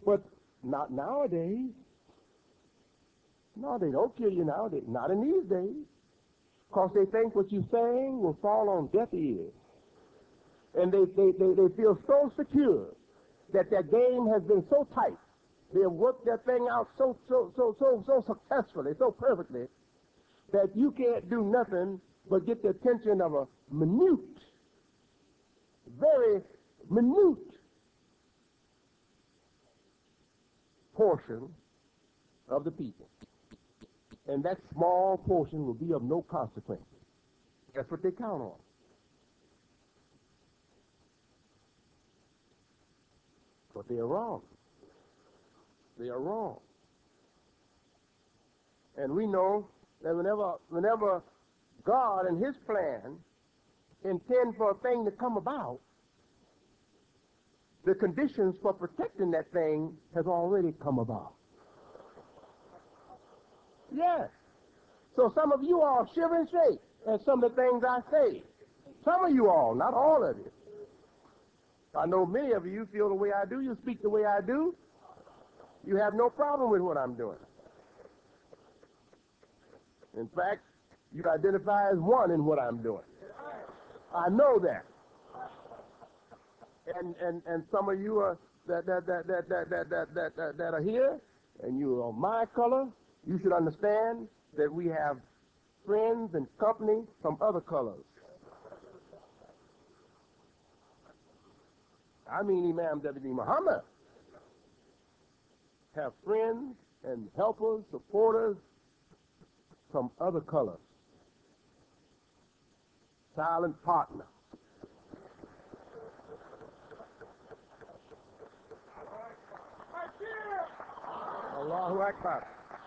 But not nowadays. No, they don't kill you nowadays. Not in these days. Because they think what you're saying will fall on deaf ears. And they feel so secure that their game has been so tight. They have worked their thing out so successfully, so perfectly, that you can't do nothing but get the attention of a very minute portion of the people. And that small portion will be of no consequence. That's what they count on. But they are wrong. They are wrong. And we know that whenever God and his plan intend for a thing to come about, the conditions for protecting that thing has already come about. Yes. So some of you all shiver and shake at some of the things I say. Some of you all, not all of you. I know many of you feel the way I do. You speak the way I do. You have no problem with what I'm doing. In fact, you identify as one in what I'm doing. I know that. And some of you are that are here, and you are my color. You should understand that we have friends and company from other colors. I mean, Imam W.D. Muhammad have friends and helpers, supporters from other colors. Silent partner. Allahu Akbar.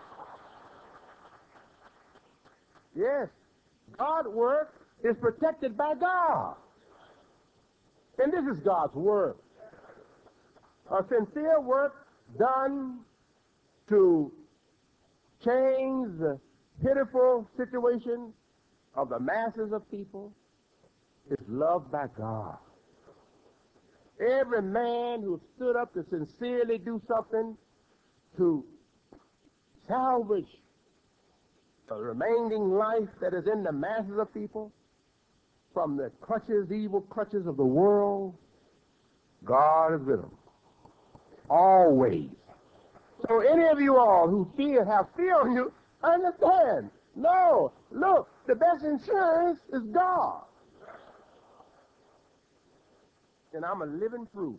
Yes, God's work is protected by God. And this is God's work. A sincere work done to change the pitiful situation of the masses of people is loved by God. Every man who stood up to sincerely do something to salvage the remaining life that is in the masses of people from the clutches, evil clutches of the world, God is with them. Always. So any of you all who have fear on you, understand. No, look, the best insurance is God. And I'm a living proof.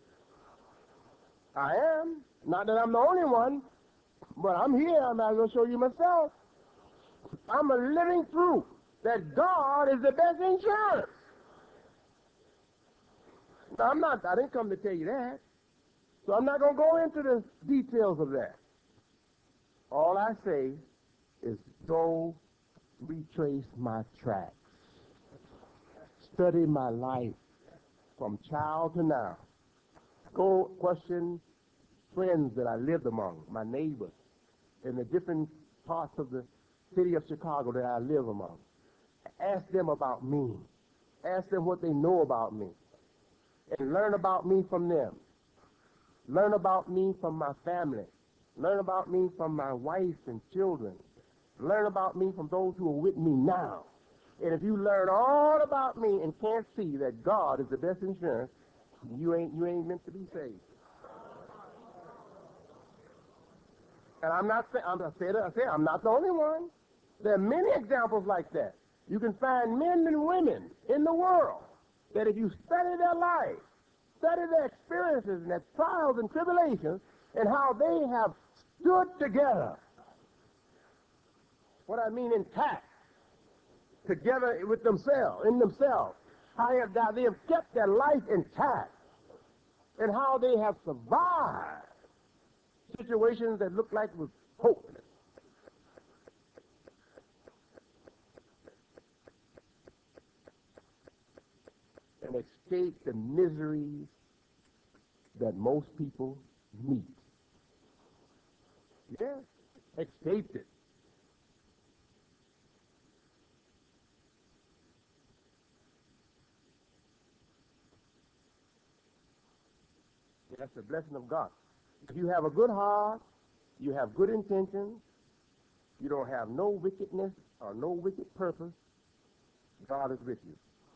I am. Not that I'm the only one, but I'm here. I'm not going to show you myself. I'm a living proof that God is the best insurance. Now, I didn't come to tell you that. So I'm not going to go into the details of that. All I say is go retrace my tracks. Study my life from child to now. Go question friends that I lived among, my neighbors, in the different parts of the city of Chicago that I live among. Ask them about me. Ask them what they know about me. And learn about me from them. Learn about me from my family. Learn about me from my wife and children. Learn about me from those who are with me now. And if you learn all about me and can't see that God is the best insurance, you ain't meant to be saved. And I'm not the only one. There are many examples like that. You can find men and women in the world that if you study their life, study their experiences and their trials and tribulations, and how they have stood together. What I mean intact, together with themselves, in themselves. How they have kept their life intact, and how they have survived situations that look like was hopeless. And escape the miseries that most people meet. Yes, escaped it. That's the blessing of God. If you have a good heart, you have good intentions, you don't have no wickedness or no wicked purpose, God is with you.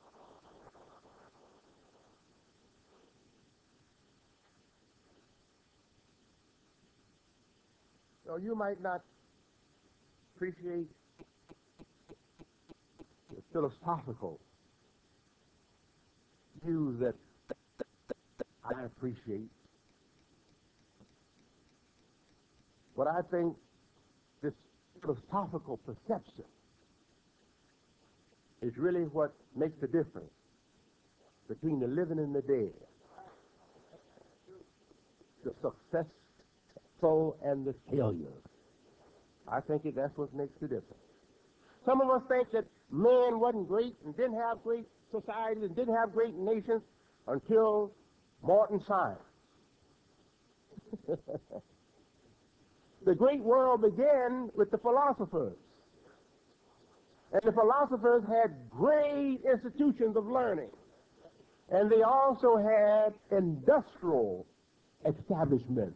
So you might not appreciate the philosophical views that I appreciate. But I think this philosophical perception is really what makes the difference between the living and the dead, the successful and the failure. I think that's what makes the difference. Some of us think that man wasn't great and didn't have great societies and didn't have great nations until modern science. The great world began with the philosophers. And the philosophers had great institutions of learning. And they also had industrial establishments.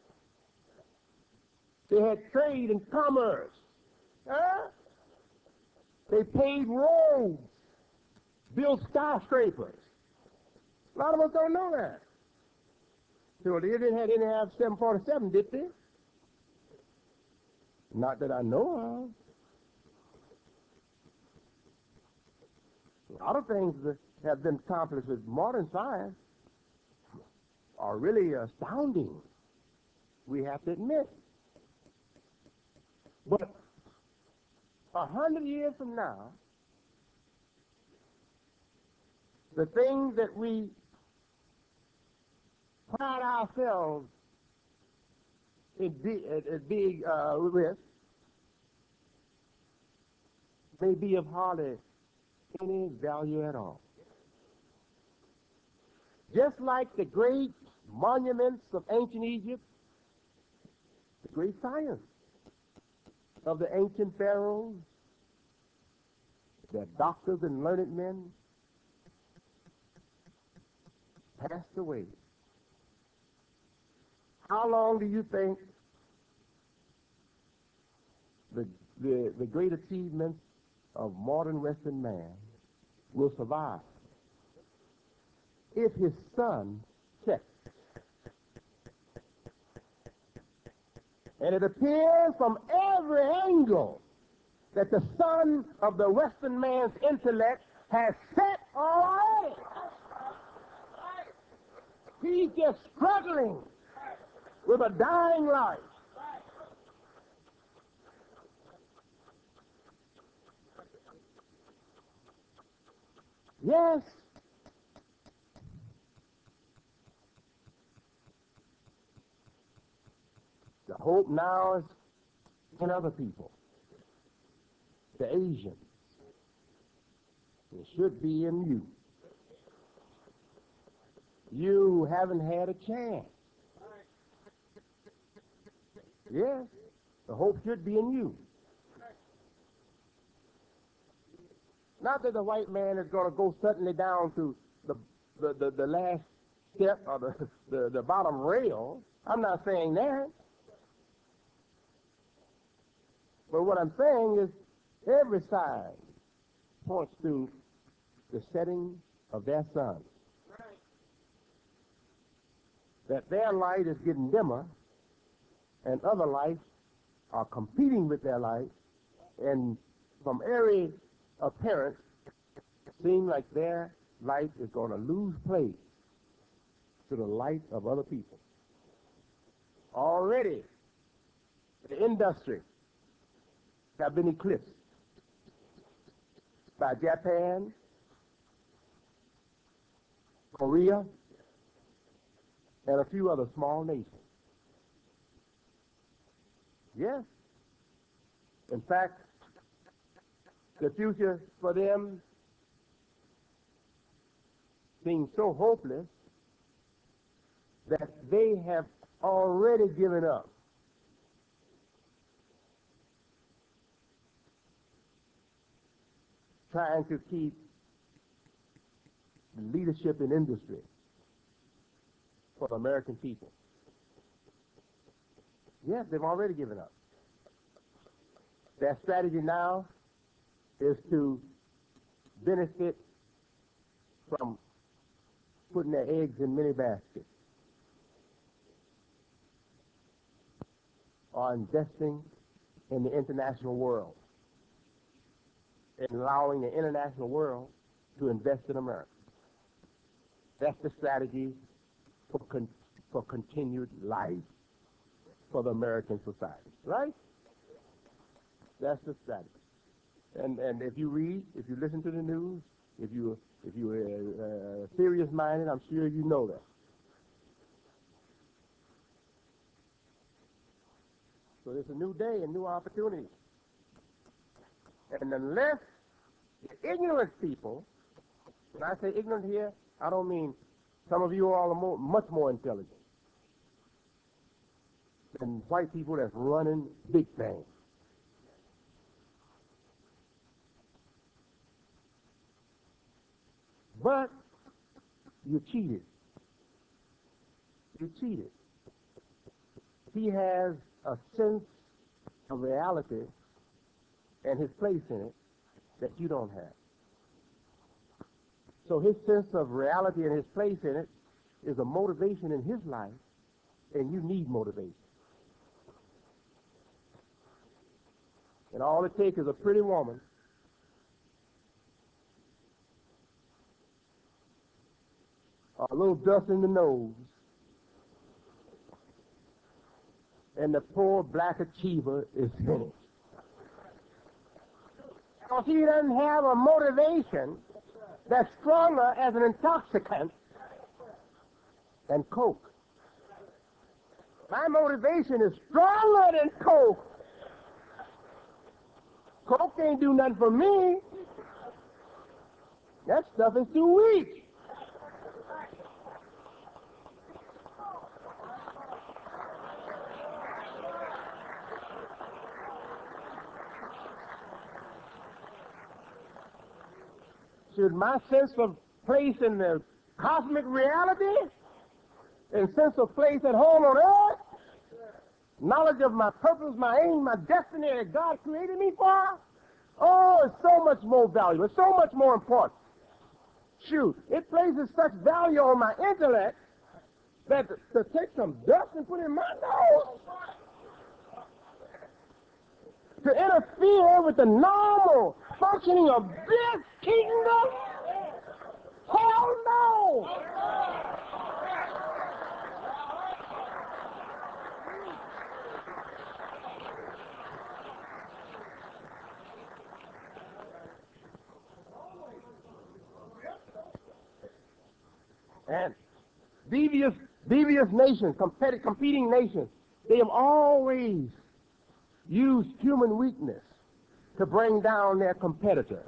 They had trade and commerce. Huh? They paved roads, built skyscrapers. A lot of us don't know that. So they didn't have 747, did they? Not that I know of. A lot of things that have been accomplished with modern science are really astounding, we have to admit. But 100 years from now, the things that we pride ourselves in being with may be of hardly any value at all. Just like the great monuments of ancient Egypt, the great science of the ancient pharaohs, their doctors and learned men passed away. How long do you think the great achievements of modern Western man will survive if his son checks? And it appears from every angle that the son of the Western man's intellect has set already. He's just struggling with a dying life. Yes, the hope now is in other people, the Asians. It should be in you. You haven't had a chance. Yes, the hope should be in you. Not that the white man is going to go suddenly down to the last step or the bottom rail. I'm not saying that. But what I'm saying is every sign points to the setting of their sun. That their light is getting dimmer and other lights are competing with their light, and from every appearance it seems like their light is going to lose place to the light of other people. Already the industry have been eclipsed by Japan, Korea, and a few other small nations. Yes. In fact, the future for them seems so hopeless that they have already given up trying to keep leadership in industry for the American people. Yes, they've already given up. Their strategy now is to benefit from putting their eggs in many baskets or investing in the international world and allowing the international world to invest in America. That's the strategy for continued life for the American society, right? That's the strategy. And if you read, if you listen to the news, if you're serious-minded, I'm sure you know that. So there's a new day and new opportunity. And unless the ignorant people, when I say ignorant here, I don't mean some of you all are much more intelligent than white people that's running big things. But you cheated. You cheated. He has a sense of reality and his place in it that you don't have. So his sense of reality and his place in it is a motivation in his life, and you need motivation. And all it takes is a pretty woman a little dust in the nose, and the poor black achiever is finished. Because he doesn't have a motivation that's stronger as an intoxicant than Coke. My motivation is stronger than Coke. Coke ain't do nothing for me. That stuff is too weak. Should my sense of place in the cosmic reality and sense of place at home on earth, knowledge of my purpose, my aim, my destiny that God created me for, oh, it's so much more valuable. It's so much more important. Shoot, it places such value on my intellect that to take some dust and put it in my nose, to interfere with the normal functioning of this kingdom? Hell no! And devious nations, competing nations, they have always used human weakness to bring down their competitor.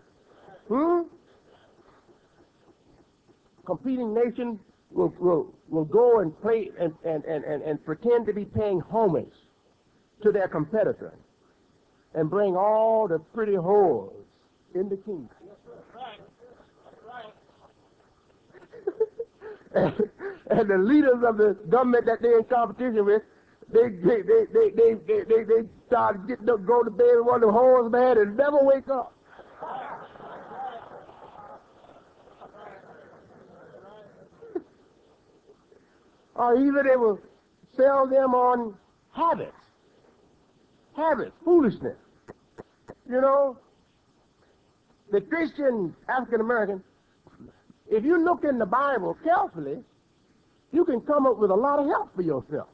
Competing nations will go and play and pretend to be paying homage to their competitor and bring all the pretty whores in the kingdom. And the leaders of the government that they're in competition with, they start getting up, go to bed with one of the whores, man, and never wake up. Or even they will sell them on habits, foolishness. You know, the Christian African American, if you look in the Bible carefully, you can come up with a lot of help for yourself.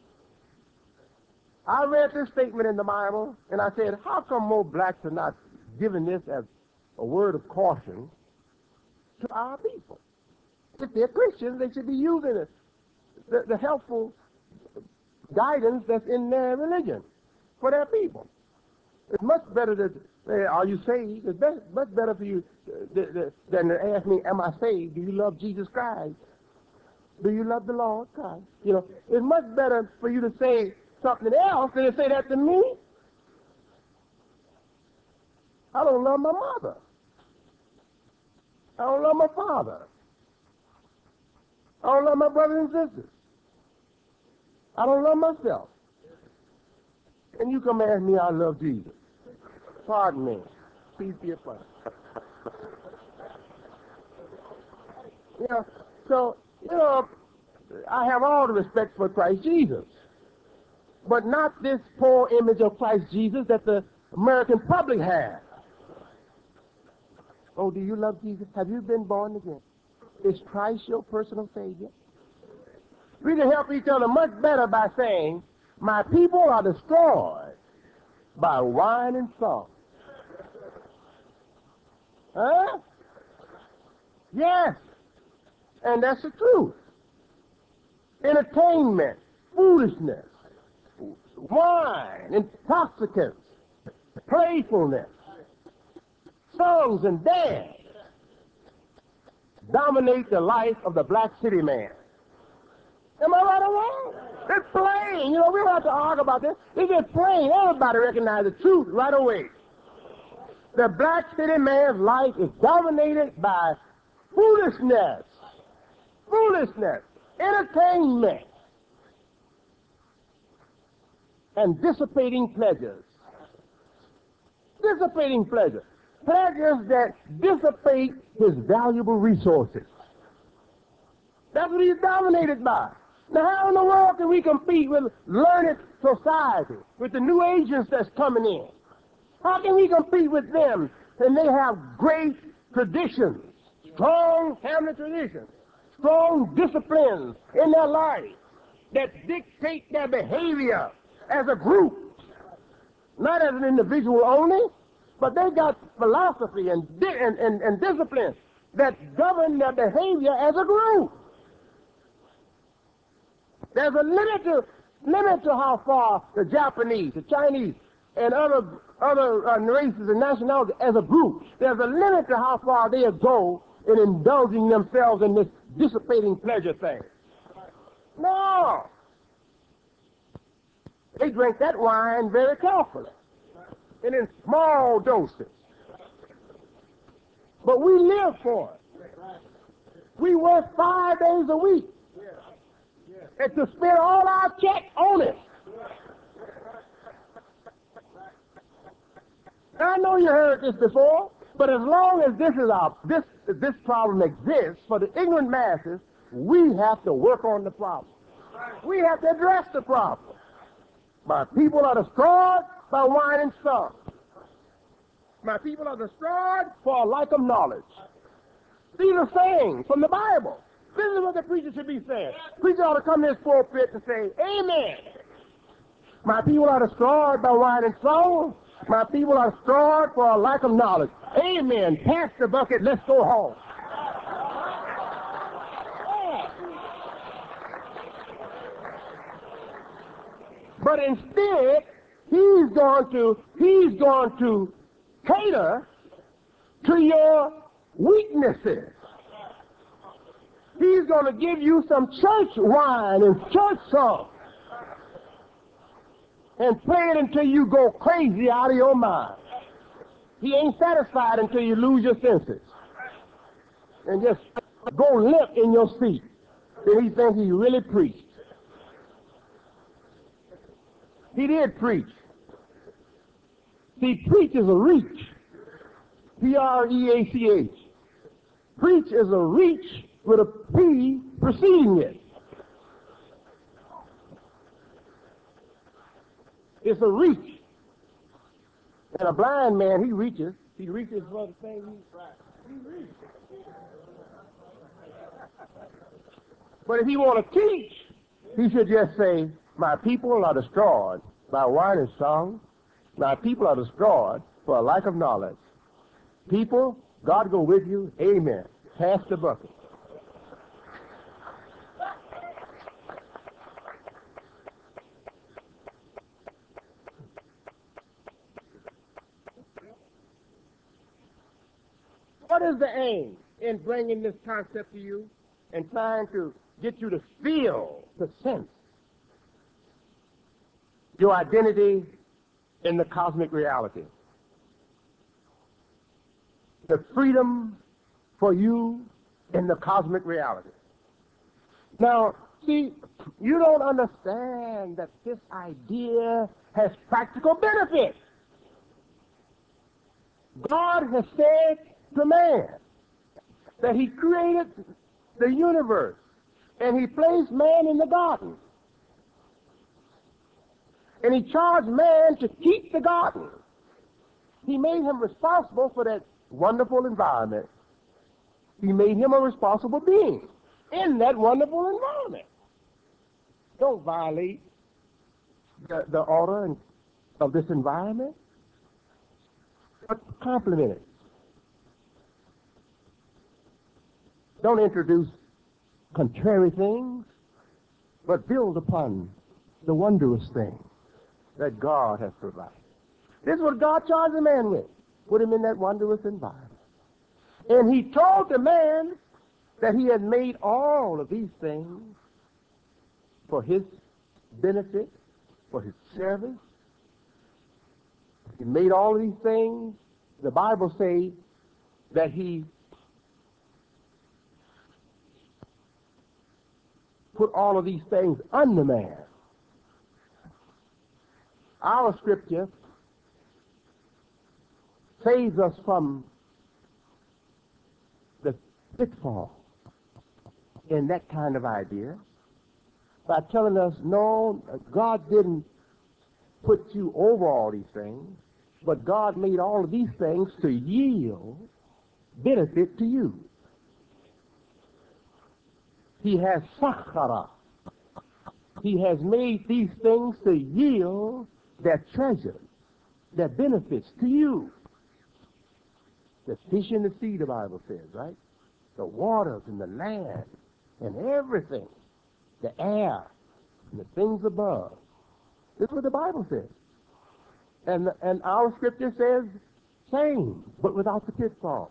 I read this statement in the Bible, and I said, how come more blacks are not given this as a word of caution to our people? If they're Christians, they should be using it, the helpful guidance that's in their religion for their people. It's much better to say, are you saved? It's much better for you than to ask me, am I saved? Do you love Jesus Christ? Do you love the Lord Christ? You know, it's much better for you to say something else than to say that to me. I don't love my mother. I don't love my father. I don't love my brothers and sisters. I don't love myself. And you come ask me I love Jesus. Pardon me. Peace be upon you. Yeah. So, I have all the respect for Christ Jesus, but not this poor image of Christ Jesus that the American public has. Oh, do you love Jesus? Have you been born again? Is Christ your personal Savior? We can help each other much better by saying, my people are destroyed by wine and song. Huh? Yes. And that's the truth. Entertainment, foolishness, wine, intoxicants, playfulness, songs and dance dominate the life of the black city man. Am I right or wrong? It's plain. We don't have to argue about this. It's just plain. Everybody recognizes the truth right away. The black city man's life is dominated by foolishness, entertainment, and dissipating pleasures. Pleasures that dissipate his valuable resources. That's what he's dominated by. Now, how in the world can we compete with learned society, with the new agents that's coming in? How can we compete with them? And they have great traditions, strong family traditions, strong disciplines in their life that dictate their behavior as a group, not as an individual only, but they got philosophy and discipline that govern their behavior as a group. There's a limit to how far the Japanese, the Chinese, and other races and nationalities as a group, there's a limit to how far they'll go in indulging themselves in this dissipating pleasure thing. No. They drink that wine very carefully and in small doses. But we live for it. We work 5 days a week and to spend all our check on it. I know you heard this before, but as long as this problem exists for the ignorant masses, we have to work on the problem. We have to address the problem. My people are destroyed by wine and song. My people are destroyed for a lack of knowledge. These are sayings from the Bible. This is what the preacher should be saying. Preacher ought to come to this pulpit and say, amen. My people are destroyed by wine and song. My people are destroyed for a lack of knowledge. Amen. Pass the bucket. Let's go home. But instead, he's going to cater to your weaknesses. He's going to give you some church wine and church songs and play it until you go crazy out of your mind. He ain't satisfied until you lose your senses and just go limp in your seat. Then he thinks he really preached. He did preach. See, preach is a reach. P-R-E-A-C-H. Preach is a reach with a P preceding it. It's a reach. And a blind man, he reaches. He reaches for the thing he reaches. But if he want to teach, he should just say, my people are destroyed by wine and song. My people are destroyed for a lack of knowledge. People, God go with you. Amen. Pass the bucket. What is the aim in bringing this concept to you and trying to get you to feel, to sense your identity in the cosmic reality? The freedom for you in the cosmic reality. Now, See, you don't understand that this idea has practical benefits. God has said to man that he created the universe and he placed man in the garden. And he charged man to keep the garden. He made him responsible for that wonderful environment. He made him a responsible being in that wonderful environment. Don't violate the order of this environment, but complement it. Don't introduce contrary things, but build upon the wondrous things that God has provided. This is what God charged the man with. Put him in that wondrous environment. And he told the man that he had made all of these things for his benefit, for his service. He made all of these things. The Bible says that he put all of these things under man. Our scripture saves us from the pitfall in that kind of idea by telling us, no, God didn't put you over all these things, but God made all of these things to yield benefit to you. He has sakhara. He has made these things to yield their treasure, their benefits to you. The fish in the sea, the Bible says, right? The waters and the land and everything, the air and the things above. This is what the Bible says. And our scripture says same, but without the pitfall.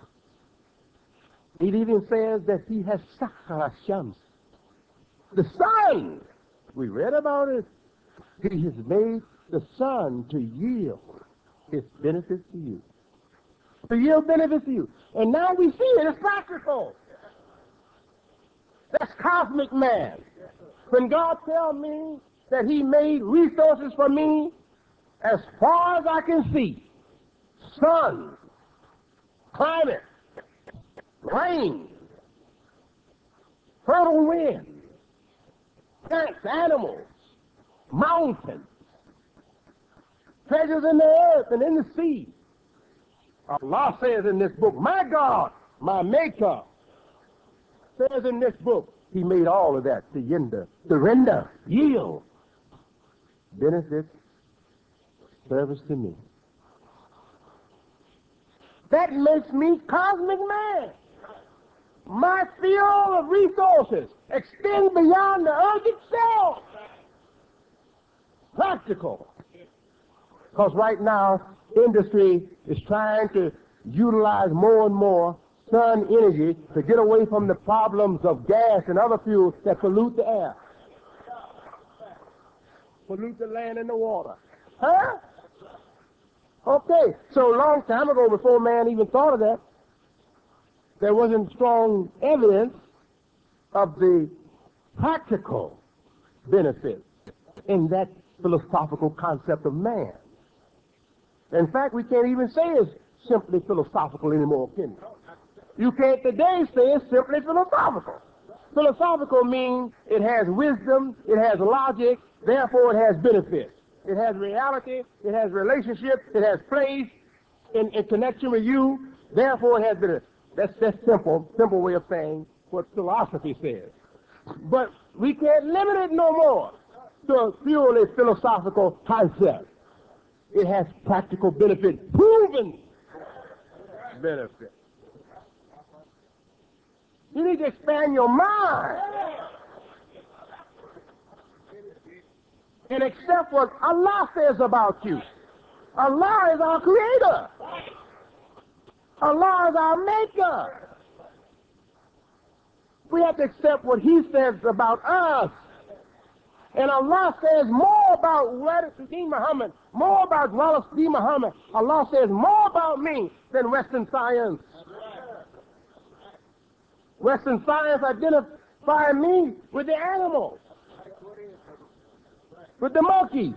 It even says that he has sakhara shams. The sun, we read about it. He has made the sun to yield his benefits to you. To yield benefits to you. And now we see it as practical. That's cosmic man. When God tells me that he made resources for me as far as I can see, sun, climate, rain, fertile wind, plants, animals, mountains, treasures in the earth and in the sea. Allah says in this book, my God, my Maker, says in this book, he made all of that to render, yield, benefits, service to me. That makes me cosmic man. My field of resources extends beyond the earth itself. Practical. Because right now, industry is trying to utilize more and more sun energy to get away from the problems of gas and other fuels that pollute the air, pollute the land and the water. Huh? Okay, so a long time ago, before man even thought of that, there wasn't strong evidence of the practical benefits in that philosophical concept of man. In fact, we can't even say it's simply philosophical anymore, can you? You can't today say it's simply philosophical. Philosophical means it has wisdom, it has logic, therefore it has benefits. It has reality, it has relationship, it has place in connection with you, therefore it has benefits. That's simple way of saying what philosophy says. But we can't limit it no more to a purely philosophical concept. It has practical benefit, proven benefit. You need to expand your mind and accept what Allah says about you. Allah is our creator. Allah is our maker. We have to accept what he says about us. And Allah says more about Wallace D. Muhammad, more about Wallace D. Muhammad. Allah says more about me than Western science. Western science identifies find me with the animals, with the monkeys.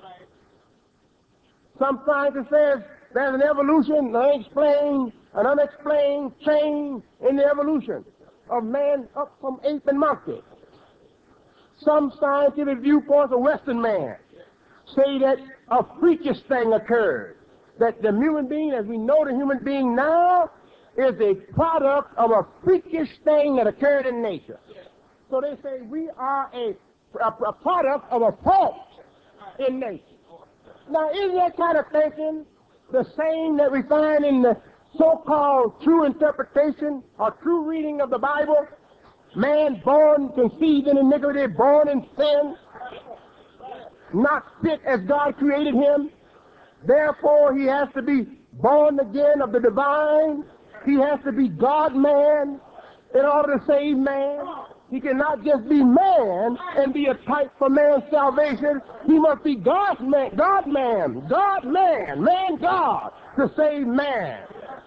Some scientist says there's an evolution, an unexplained change in the evolution of man up from ape and monkey. Some scientific viewpoints of Western man say that a freakish thing occurred, that the human being, as we know the human being now, is a product of a freakish thing that occurred in nature. So they say we are a product of a fault in nature. Now, isn't that kind of thinking the same that we find in the so-called true interpretation or true reading of the Bible? Man born, conceived in iniquity, born in sin, not fit as God created him. Therefore, he has to be born again of the divine. He has to be God-man in order to save man. He cannot just be man and be a type for man's salvation. He must be God-man, God-man, God-man, man-God to save man.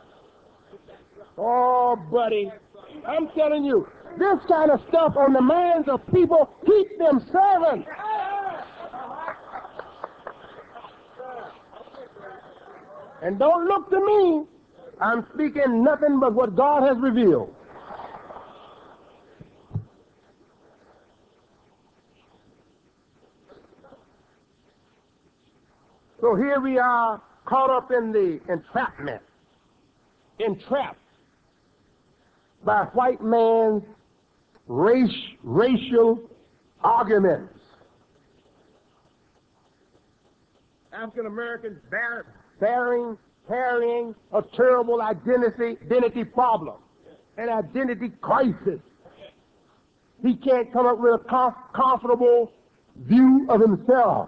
Oh, buddy, I'm telling you, this kind of stuff on the minds of people keep them servants. And don't look to me. I'm speaking nothing but what God has revealed. So here we are caught up in the entrapment, entrapped by white man's racial arguments. African Americans carrying a terrible identity problem, an identity crisis. He can't come up with a comfortable view of himself.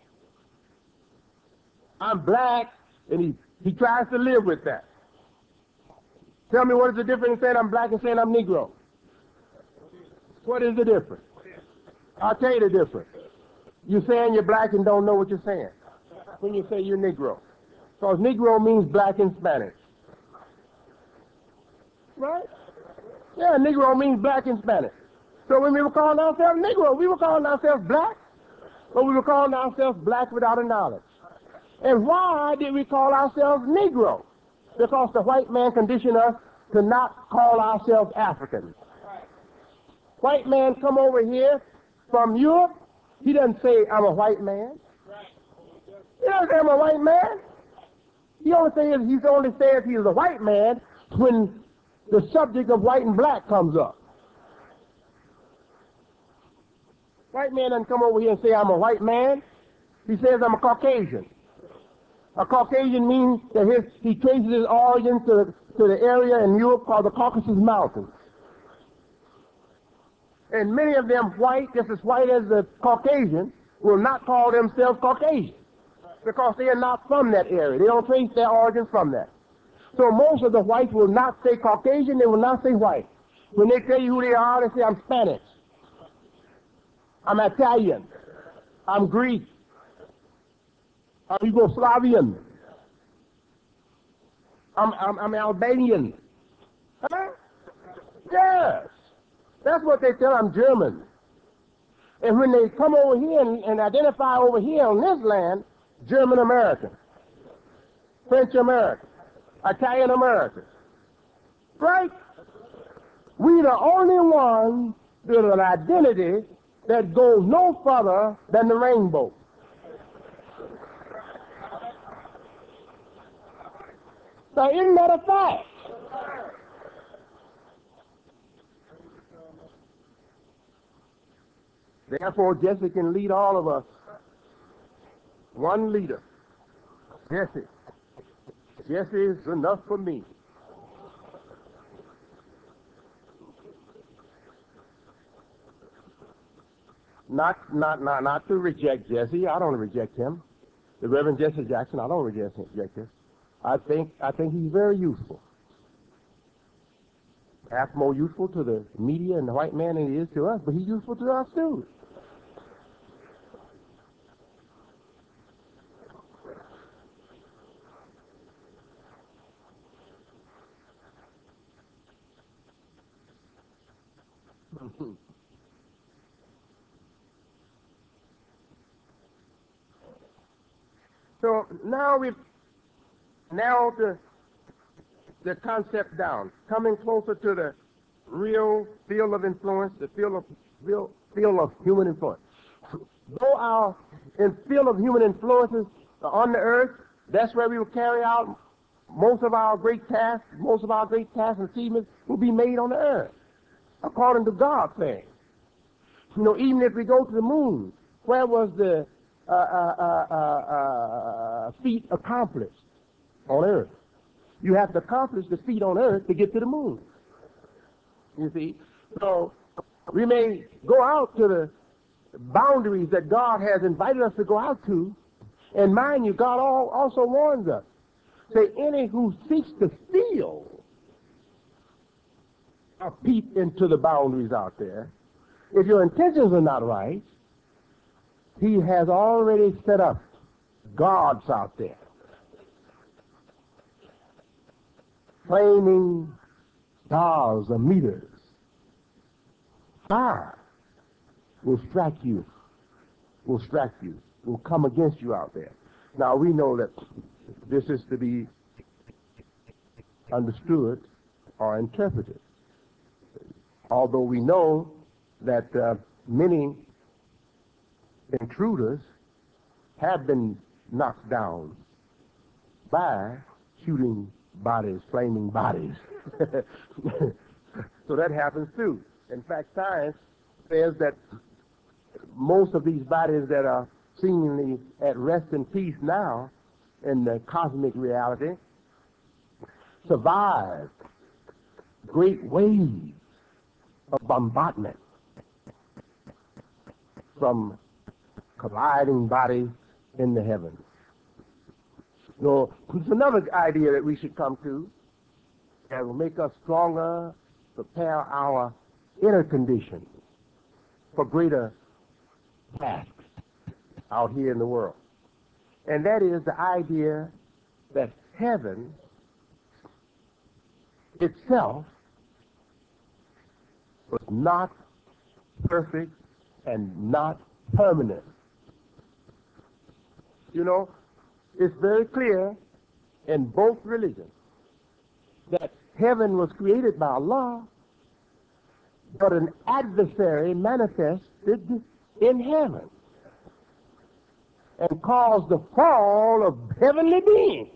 I'm black, and he tries to live with that. Tell me, what is the difference in saying I'm black and saying I'm Negro? What is the difference? I'll tell you the difference. You're saying you're black and don't know what you're saying when you say you're Negro. Because Negro means black in Spanish. Right? Yeah, Negro means black in Spanish. So when we were calling ourselves Negro, we were calling ourselves black, but we were calling ourselves black without a knowledge. And why did we call ourselves Negro? Because the white man conditioned us to not call ourselves Africans. White man come over here from Europe, he doesn't say, I'm a white man. He doesn't say, I'm a white man. He only says he's a white man when the subject of white and black comes up. White man doesn't come over here and say, I'm a white man. He says, I'm a Caucasian. A Caucasian means that he traces his origins to the area in Europe called the Caucasus Mountains. And many of them white, just as white as the Caucasian, will not call themselves Caucasian because they are not from that area. They don't trace their origins from that. So most of the whites will not say Caucasian, they will not say white. When they tell you who they are, they say, I'm Spanish, I'm Italian, I'm Greek, I'm Yugoslavian, I'm Albanian. Huh? Yes. That's what they tell. I'm German. And when they come over here and identify over here on this land, German American, French American, Italian American. Right? We the only ones with an identity that goes no further than the rainbow. Now, isn't that a fact? Therefore, Jesse can lead all of us. One leader. Jesse. Jesse is enough for me. Not to reject Jesse. I don't reject him. The Reverend Jesse Jackson, I don't reject him. I think he's very useful. Perhaps more useful to the media and the white man than he is to us, but he's useful to us too. So now we've narrowed the concept down, coming closer to the real field of influence, the field of human influence. Though our field of human influences on the earth, that's where we will carry out most of our great tasks. Most of our great tasks and achievements will be made on the earth, according to God's thing. You know, even if we go to the moon, where was the feat accomplished? On earth. You have to accomplish the feat on earth to get to the moon. You see? So we may go out to the boundaries that God has invited us to go out to. And mind you, God also warns us. Say, any who seeks to steal a peep into the boundaries out there, if your intentions are not right, he has already set up guards out there. Flaming stars or meters. Fire will strike you, will come against you out there. Now we know that this is to be understood or interpreted. Although we know that many intruders have been knocked down by shooting bodies, flaming bodies. So that happens too. In fact, science says that most of these bodies that are seemingly at rest in peace now in the cosmic reality survived great waves of bombardment from colliding bodies in the heavens. So it's another idea that we should come to that will make us stronger, prepare our inner condition for greater tasks out here in the world. And that is the idea that heaven itself was not perfect and not permanent. You know, it's very clear in both religions that heaven was created by Allah, but an adversary manifested in heaven and caused the fall of heavenly beings.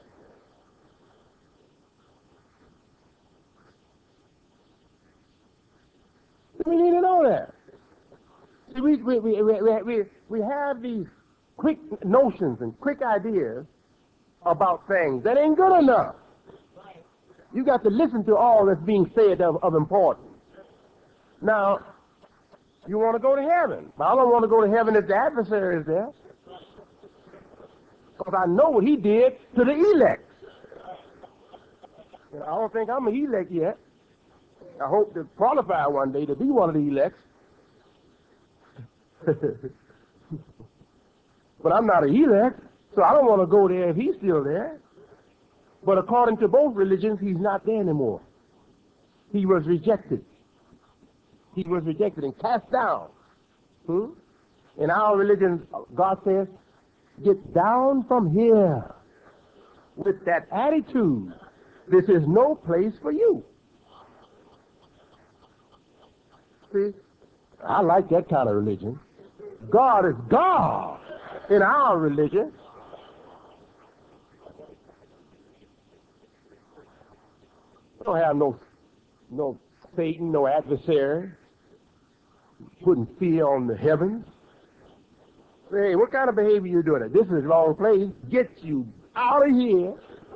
We need to know that. See, we have these quick notions and quick ideas about things that ain't good enough. You got to listen to all that's being said of importance. Now, you want to go to heaven. But I don't want to go to heaven if the adversary is there. Because I know what he did to the elect. I don't think I'm an elect yet. I hope to qualify one day to be one of the elects. But I'm not an elect, so I don't want to go there if he's still there. But according to both religions, he's not there anymore. He was rejected. He was rejected and cast down. In our religion, God says, get down from here with that attitude. This is no place for you. See, I like that kind of religion. God is God in our religion. We don't have no Satan, no adversary putting fear on the heavens. Hey, what kind of behavior you doing? This is the wrong place. Get you out of here.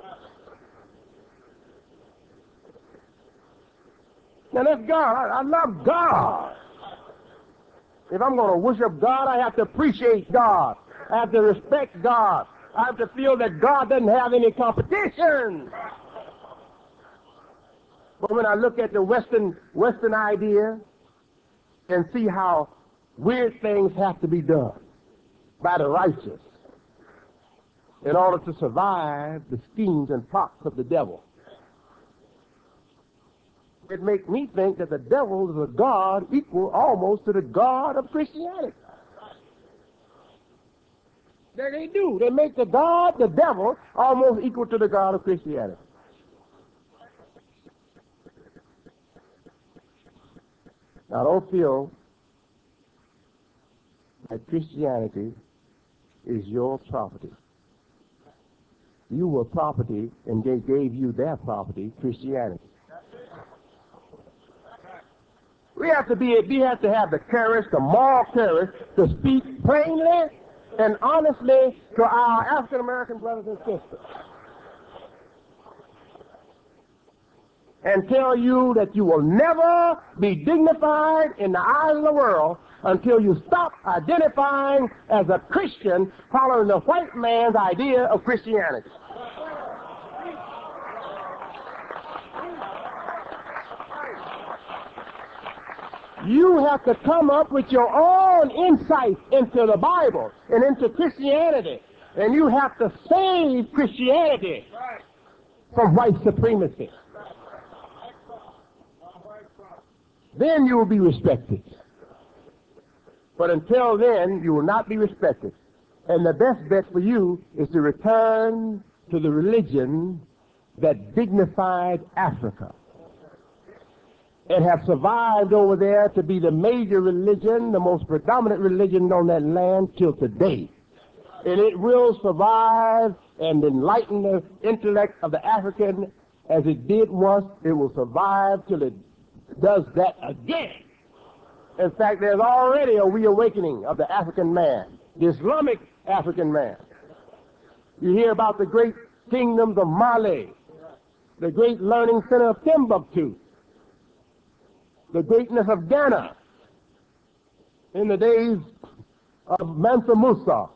Now that's God. I love God. If I'm going to worship God, I have to appreciate God. I have to respect God. I have to feel that God doesn't have any competition. But when I look at the Western idea and see how weird things have to be done by the righteous in order to survive the schemes and plots of the devil, It makes me think that the devil is a god equal almost to the God of Christianity. That they do. They make the God, the devil, almost equal to the God of Christianity. Now, don't feel that Christianity is your property. You were property, and they gave you their property, Christianity. We have to have the courage, the moral courage, to speak plainly and honestly to our African American brothers and sisters, and tell you that you will never be dignified in the eyes of the world until you stop identifying as a Christian following the white man's idea of Christianity. You have to come up with your own insight into the Bible and into Christianity, and you have to save Christianity from white supremacy. Then you will be respected. But until then, you will not be respected. And the best bet for you is to return to the religion that dignified Africa and have survived over there to be the major religion, the most predominant religion on that land till today. And it will survive and enlighten the intellect of the African as it did once. It will survive till it does that again. In fact, there's already a reawakening of the African man, the Islamic African man. You hear about the great kingdoms of Mali, the great learning center of Timbuktu, the greatness of Ghana in the days of Mansa Musa.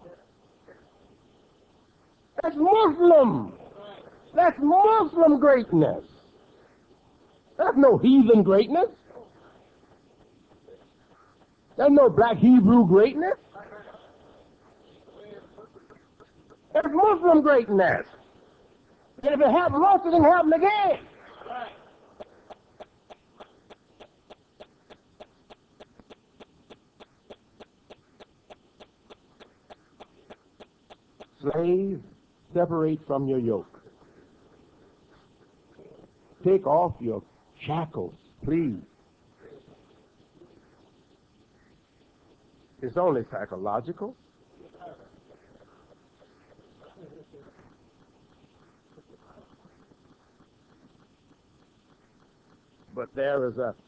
That's Muslim. That's Muslim greatness. That's no heathen greatness. That's no black Hebrew greatness. That's Muslim greatness. And if it happened once, it can happen again. Slaves, separate from your yoke. Take off your shackles, please. It's only psychological. But there is a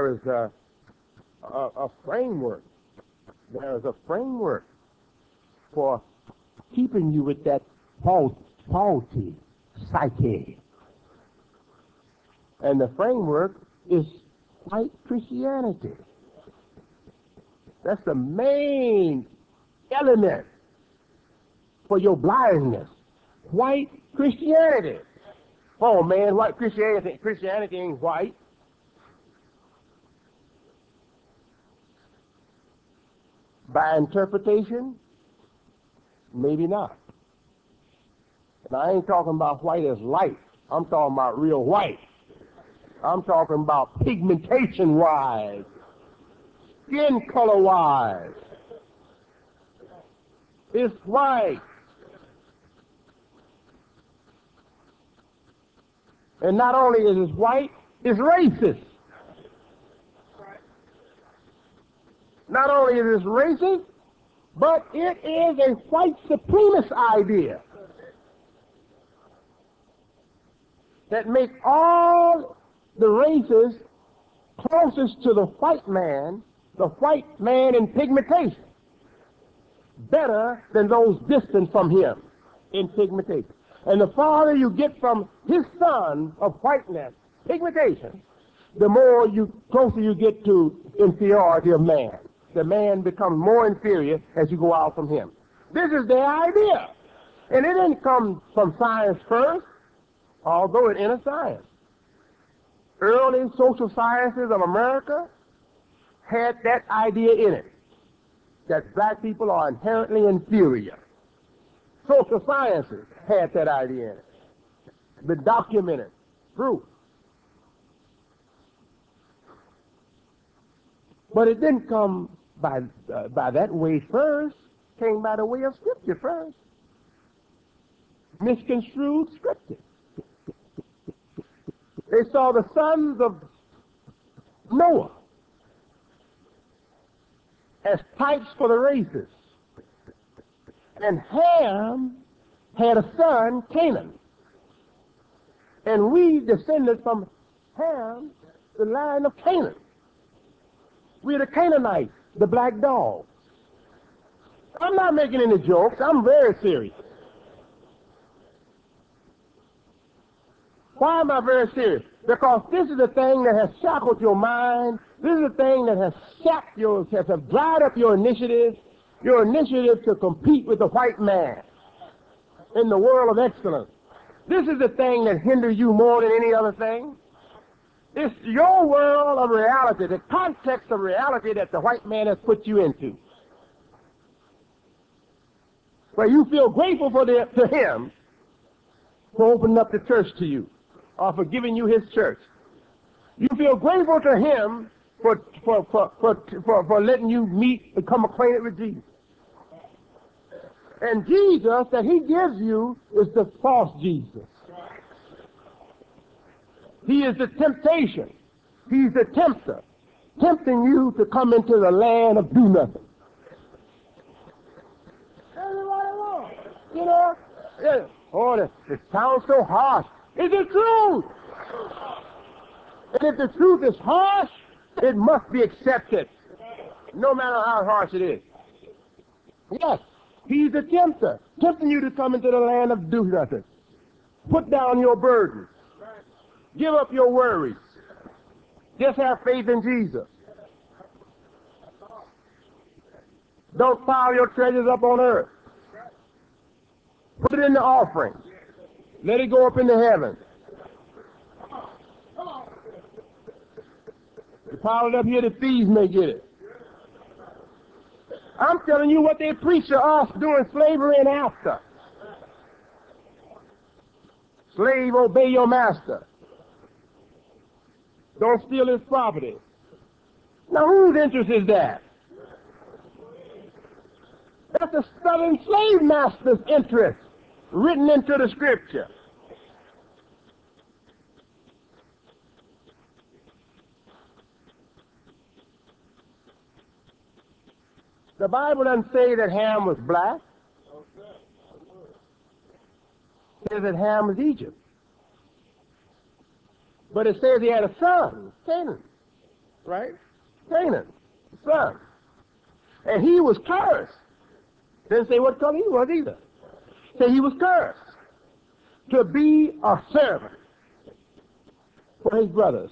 framework. There is a framework for keeping you with that faulty psyche. And the framework is white Christianity. That's the main element for your blindness. White Christianity. Oh man, white Christianity ain't white. By interpretation, maybe not. And I ain't talking about white as light. I'm talking about real white. I'm talking about pigmentation-wise, skin color-wise. It's white. And not only is it white, it's racist. Not only is it racist, but it is a white supremacist idea that makes all the races closest to the white man in pigmentation, better than those distant from him in pigmentation. And the farther you get from his son of whiteness, pigmentation, the more closer you get to inferiority of man. The man becomes more inferior as you go out from him. This is their idea. And it didn't come from science first, although it entered science. Early social sciences of America had that idea in it, that black people are inherently inferior. Social sciences had that idea in it. Been documented, proof. But it didn't come by that way first. Came by the way of Scripture first. Misconstrued Scripture. They saw the sons of Noah as types for the races. And Ham had a son, Canaan. And we descended from Ham, the line of Canaan. We're the Canaanites, the black dog. I'm not making any jokes. I'm very serious. Why am I very serious? Because this is the thing that has shackled your mind. This is the thing that has sapped has dried up your initiative to compete with the white man in the world of excellence. This is the thing that hinders you more than any other thing. It's your world of reality, the context of reality that the white man has put you into. Where you feel grateful to him for opening up the church to you, or for giving you his church. You feel grateful to him for letting you become acquainted with Jesus. And Jesus that he gives you is the false Jesus. He is the temptation. He's the tempter, tempting you to come into the land of do nothing. That's what I want. You know? Yeah. Oh, it sounds so harsh. It's the truth. And if the truth is harsh, it must be accepted, no matter how harsh it is. Yes, he's a tempter, tempting you to come into the land of do nothing. Put down your burdens. Give up your worries. Just have faith in Jesus. Don't pile your treasures up on earth. Put it in the offering. Let it go up into heaven. You pile it up here, the thieves may get it. I'm telling you what they preach to us during slavery and after. Slave, obey your master. Don't steal his property. Now, whose interest is that? That's the southern slave master's interest written into the Scripture. The Bible doesn't say that Ham was black. It says that Ham was Egypt. But it says he had a son, Canaan. Right? Canaan, son. And he was cursed. Didn't say what color he was either. Say he was cursed to be a servant for his brothers.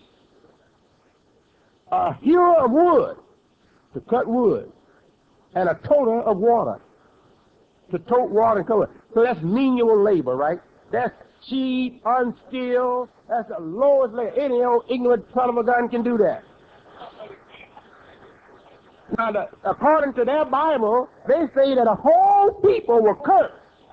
A hewer of wood, to cut wood, and a toter of water, to tote water and cover. So that's menial labor, right? That's cheap, unskilled. That's the lowest labor. Any old ignorant son of a gun can do that. Now, according to their Bible, they say that a whole people were cursed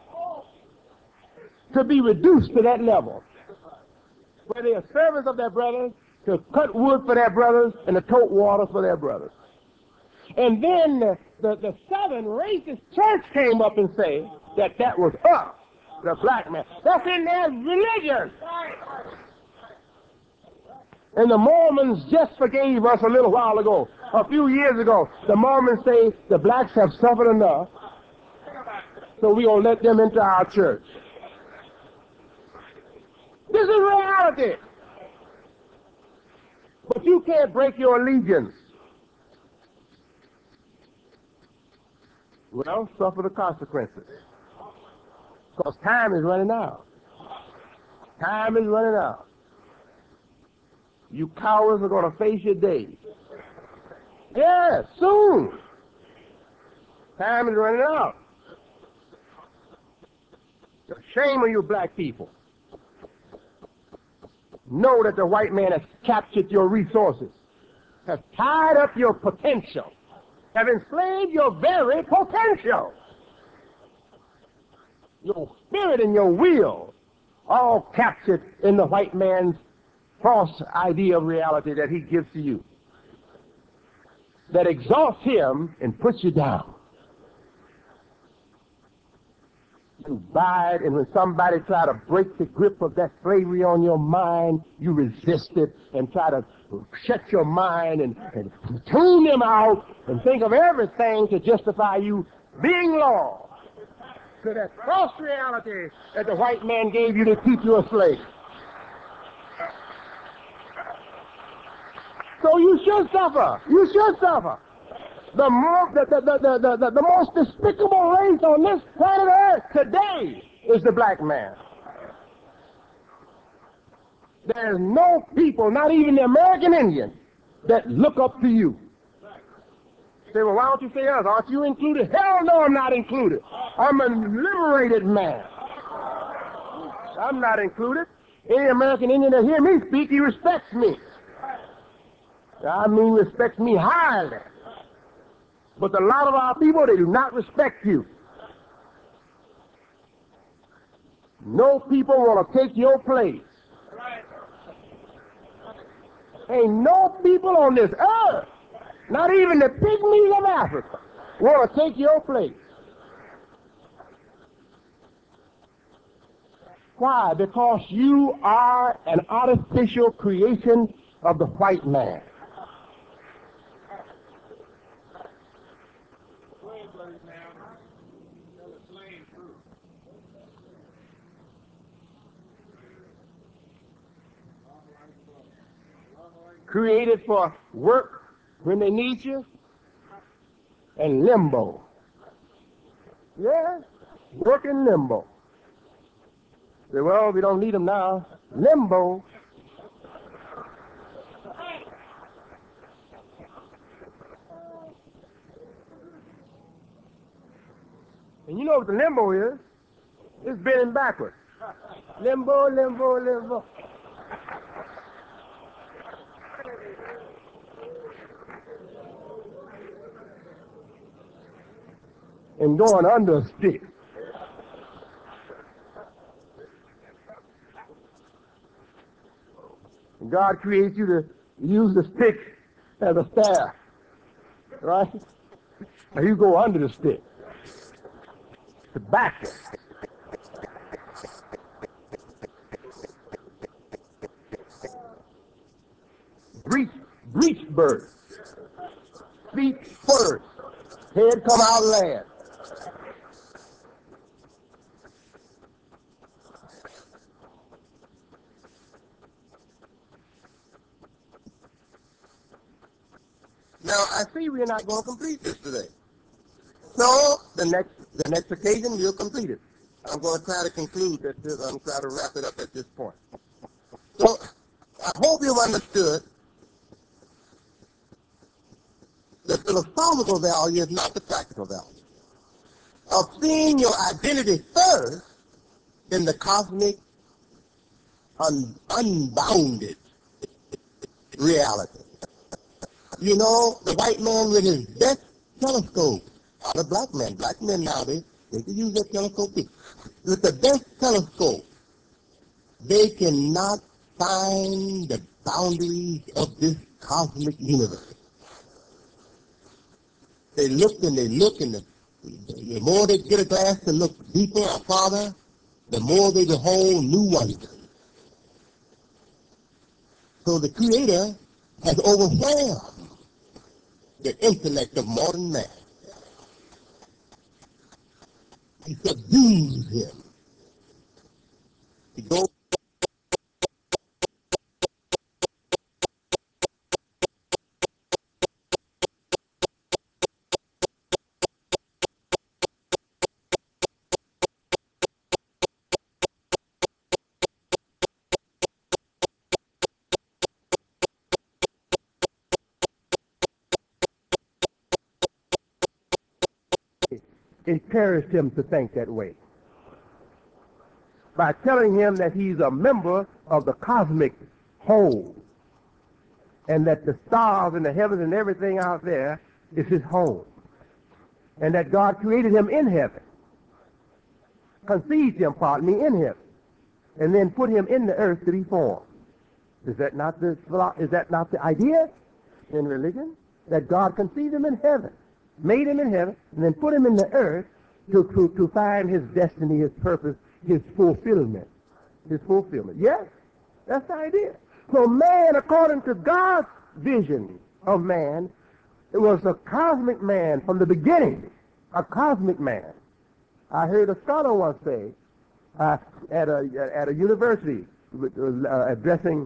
to be reduced to that level, where they are servants of their brothers, to cut wood for their brothers and to tote water for their brothers. And then the southern racist church came up and said that was us, the black man. That's in their religion. And the Mormons just forgave us a little while ago, a few years ago. The Mormons say the blacks have suffered enough, so we're going to let them into our church. This is reality. But you can't break your allegiance. Well, suffer the consequences. Because time is running out. Time is running out. You cowards are going to face your days. Yes, soon. Time is running out. The shame of you black people. Know that the white man has captured your resources, has tied up your potential, have enslaved your very potential. Your spirit and your will, all captured in the white man's false idea of reality that he gives to you. that exalts him and puts you down. You buy it, and when somebody try to break the grip of that slavery on your mind, you resist it and try to shut your mind and tune them out and think of everything to justify you being lost to that false reality that the white man gave you to keep you a slave. So you should suffer. You should suffer. The most despicable race on this planet Earth today is the black man. There's no people, not even the American Indian, that look up to you. Say, well, why don't you say us? Aren't you included? Hell no, I'm not included. I'm a liberated man. I'm not included. Any American Indian that hear me speak, he respects me. I mean, respects me highly. But a lot of our people, they do not respect you. No people want to take your place. Ain't no people on this earth, not even the pygmies of Africa, want to take your place. Why? Because you are an artificial creation of the white man. Created for work when they need you, and limbo. Yeah, work in limbo. Say, well, we don't need them now. Limbo. And you know what the limbo is? It's bending backwards. Limbo, limbo, limbo. And going under a stick. God creates you to use the stick as a staff, right? Now you go under the stick to back it. Breech bird, feet first, head come out last. Now, I see we're not going to complete this today. So, the next occasion, we'll complete it. I'm going to try to conclude at this. I'm trying to wrap it up at this point. So, I hope you've understood the philosophical value is not the practical value of seeing your identity first in the cosmic, unbounded reality. You know, the white man with his best telescope, not the black man. Black men nowadays, they can use their telescope too. With the best telescope, they cannot find the boundaries of this cosmic universe. They look and they look, and the more they get a glass to look deeper or farther, the more they behold new wonders. So the Creator has overwhelmed the intellect of modern man. He subdues him. He goes encouraged him to think that way by telling him that he's a member of the cosmic whole and that the stars and the heavens and everything out there is his home, and that God created him in heaven, conceived him, in heaven, and then put him in the earth to be formed. Is that not the idea in religion? that God conceived him in heaven, made him in heaven, and then put him in the earth to find his destiny, his purpose, his fulfillment. His fulfillment. Yes, that's the idea. So man, according to God's vision of man, it was a cosmic man from the beginning. A cosmic man. I heard a scholar once say at a university addressing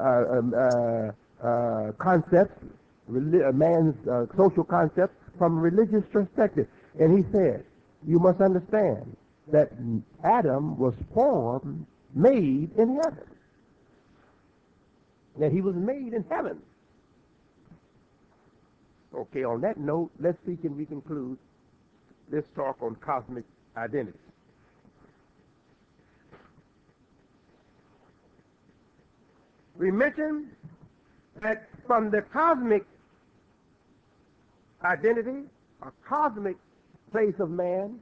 concepts, man's social concepts from a religious perspective. And he said, you must understand that Adam was formed, made in heaven. That he was made in heaven. Okay, on that note, let's see can we conclude this talk on cosmic identity. We mentioned that from the cosmic identity, a cosmic place of man,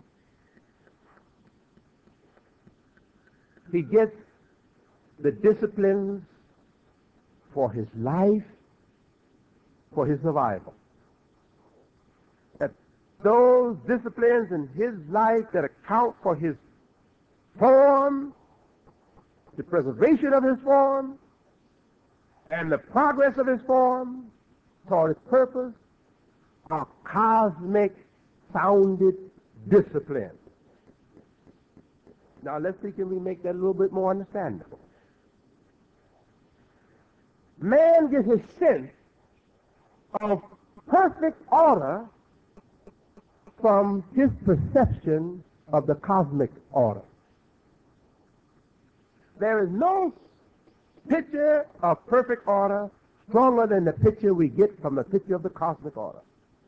he gets the disciplines for his life, for his survival. That those disciplines in his life that account for his form, the preservation of his form, and the progress of his form toward its purpose are cosmic founded disciplines. Now let's see can we make that a little bit more understandable. Man gets his sense of perfect order from his perception of the cosmic order. There is no picture of perfect order stronger than the picture we get from the picture of the cosmic order.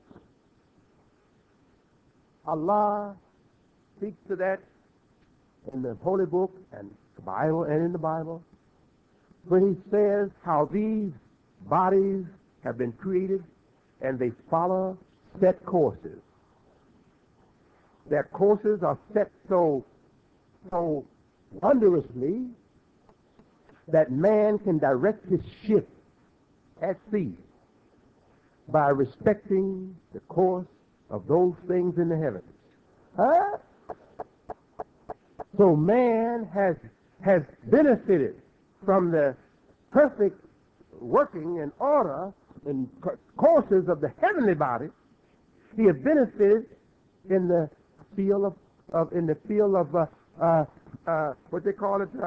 Allah speaks to that in the Holy Book and the Bible and in the Bible when he says how these bodies have been created and they follow set courses. Their courses are set so wondrously that man can direct his ship at sea by respecting the course of those things in the heavens. Huh? So man has benefited from the perfect working and order and courses of the heavenly body. He has benefited in the field of what they call it,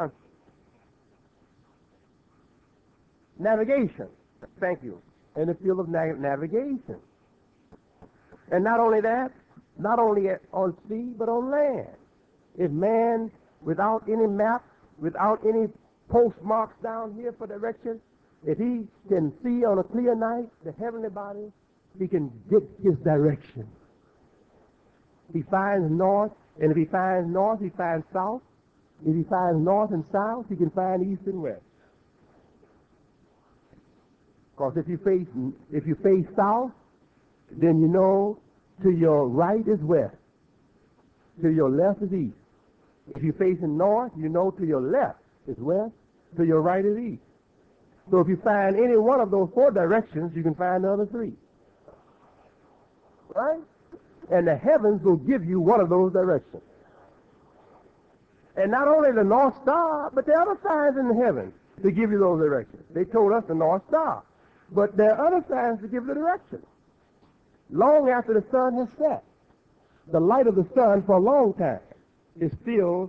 navigation. Thank you. In the field of navigation. And not only that, not only on sea, but on land. If man, without any map, without any postmarks down here for direction, if he can see on a clear night the heavenly body, he can get his direction. He finds north, and if he finds north, he finds south. If he finds north and south, he can find east and west. Because if you face south, then you know to your right is west, to your left is east. If you're facing north, you know to your left is west, to your right is east. So if you find any one of those four directions, you can find the other three. Right? And the heavens will give you one of those directions. And not only the North Star, but there are other signs in the heavens to give you those directions. They told us the North Star. But there are other signs to give the direction. Long after the sun has set, the light of the sun for a long time is still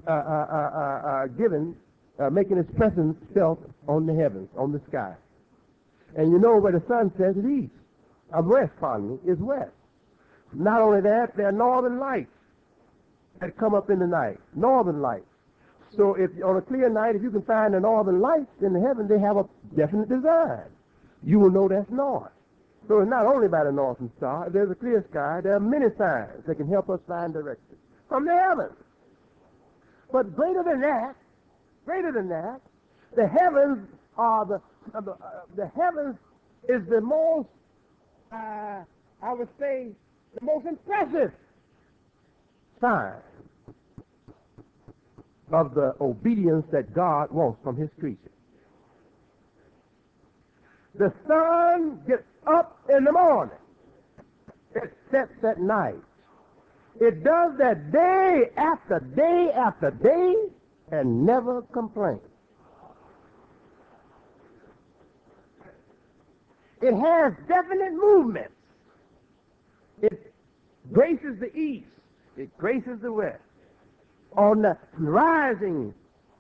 making its presence felt on the heavens, on the sky. And you know where the sun sets is east. West, pardon me, is west. Not only that, there are northern lights that come up in the night. Northern lights. So if on a clear night, if you can find the northern lights in the heaven, they have a definite design. You will know that's north. So it's not only by the northern star. If there's a clear sky, there are many signs that can help us find direction from the heavens. But greater than that, the heavens are the heavens is the most, I would say, the most impressive sign of the obedience that God wants from his creatures. The sun gets up in the morning. It sets at night. It does that day after day after day and never complains. It has definite movements. It graces the east. It graces the west. On the rising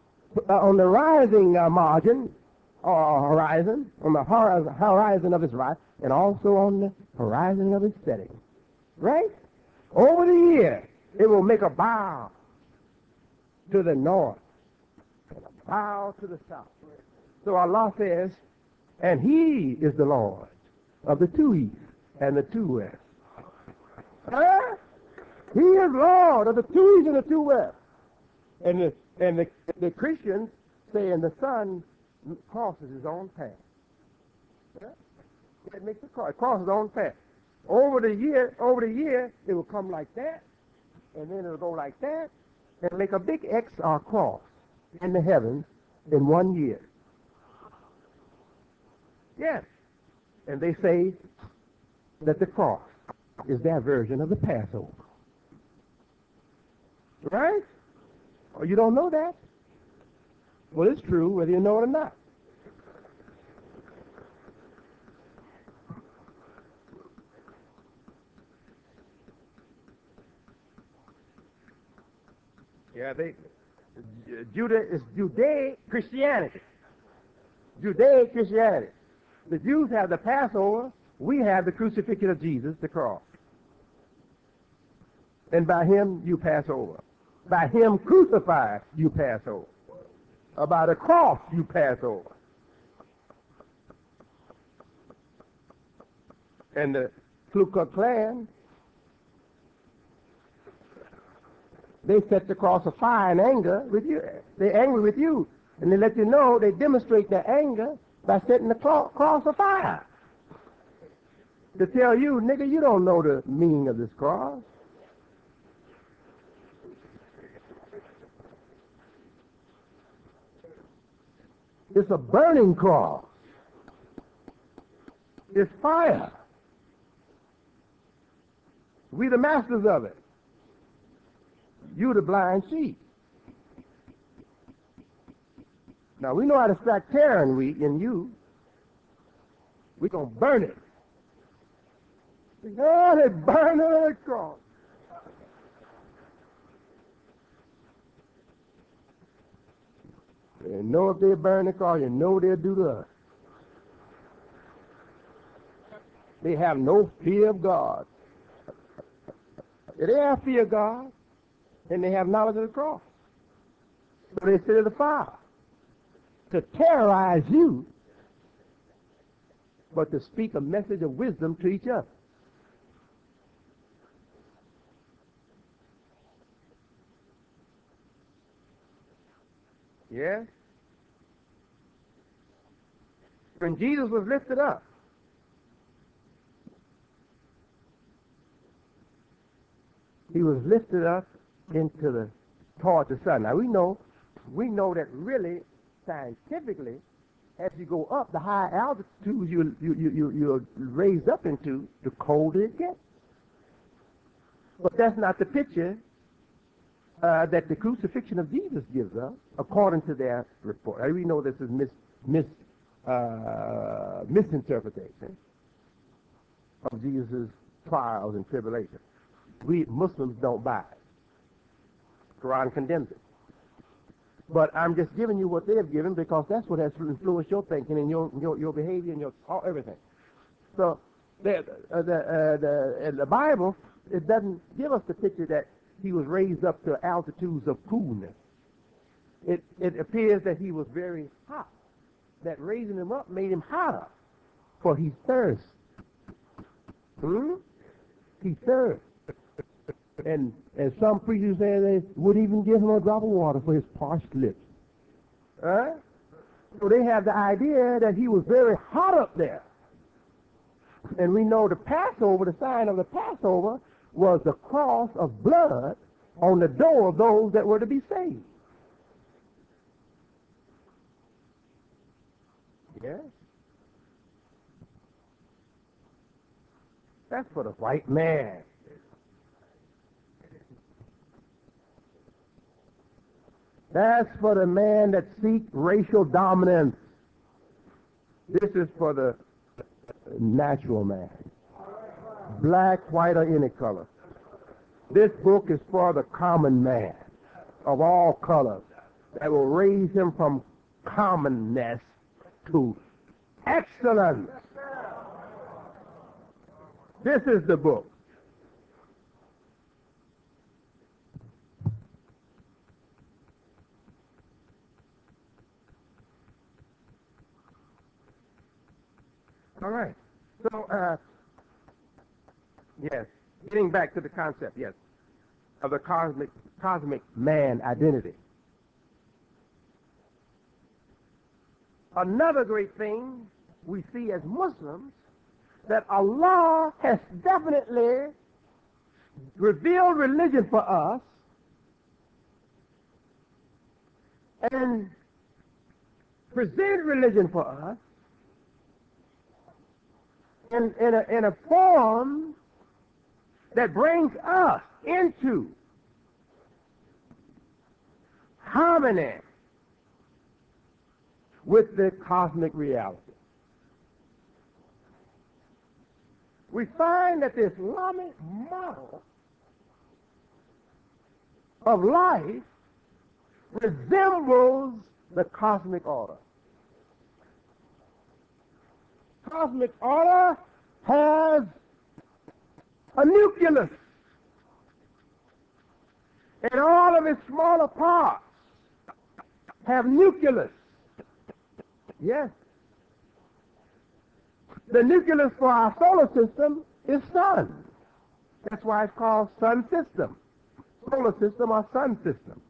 margin or horizon, on the horizon of its rise, and also on the horizon of its setting. Right? Over the year, it will make a bow to the north and a bow to the south. So Allah says, and He is the Lord of the two east and the two west. Huh? He is Lord of the two east and the two west. And the Christians say, and the sun crosses his own path. Yeah? It makes a cross. It crosses his own path. Over the year, it will come like that, and then it'll go like that, and make a big X or cross in the heavens in 1 year. Yes. And they say that the cross is their version of the Passover. Right? Oh, you don't know that? Well, it's true whether you know it or not. Yeah, Judah is Judaic Christianity. Judaic Christianity. The Jews have the Passover. We have the crucifixion of Jesus, the cross. And by Him you pass over. By Him crucified you pass over. By the cross you pass over. And the Ku Klux Klan, they set the cross afire in anger with you. They're angry with you. And they let you know they demonstrate their anger by setting the cross afire. To tell you, nigga, you don't know the meaning of this cross. It's a burning cross. It's fire. We the masters of it. You the blind sheep. Now we know how to strike terror in you. We're going to burn it. Oh, they burn on the cross. You know if they burn the cross, you know what they'll do to us. They have no fear of God. They have fear of God, and they have knowledge of the cross. So they sit at the fire to terrorize you, but to speak a message of wisdom to each other. Yes? When Jesus was lifted up, He was lifted up toward the sun. Now we know that really, scientifically, as you go up, the higher altitudes you're raised up into, the colder it gets. But that's not the picture that the crucifixion of Jesus gives us, according to their report. Now, we know this is misinterpretation of Jesus' trials and tribulations. We Muslims don't buy it. The Quran condemns it. But I'm just giving you what they have given because that's what has influenced your thinking and your behavior and your everything. So the Bible, it doesn't give us the picture that He was raised up to altitudes of coolness. It appears that He was very hot. That raising Him up made Him hotter, for He thirsts. He thirsts. And some preachers say they would even give Him a drop of water for His parched lips. So they have the idea that He was very hot up there. And we know the Passover, the sign of the Passover, was the cross of blood on the door of those that were to be saved. Yes. That's for the white man. That's for the man that seeks racial dominance. This is for the natural man. Black, white, or any color. This book is for the common man of all colors that will raise him from commonness to excellence. This is the book. All right. So, yes, getting back to the concept, yes, of the cosmic man identity. Another great thing we see as Muslims, that Allah has definitely revealed religion for us and presented religion for us in a form that brings us into harmony with the cosmic reality. We find that the Islamic model of life resembles the cosmic order. Cosmic order has a nucleus, and all of its smaller parts have nucleus. Yes. The nucleus for our solar system is sun. That's why it's called sun system. Solar system or sun system.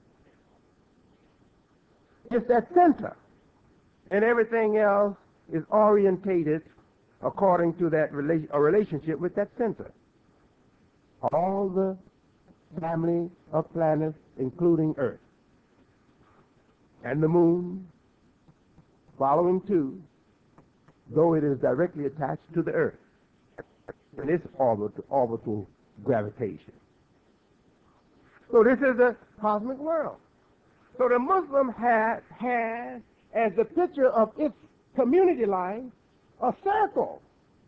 It's that center. And everything else is orientated according to that relationship with that center. All the family of planets, including Earth. And the moon, following too, though it is directly attached to the Earth in its orbital gravitation. So this is the cosmic world. So the Muslim has as the picture of its community life a circle.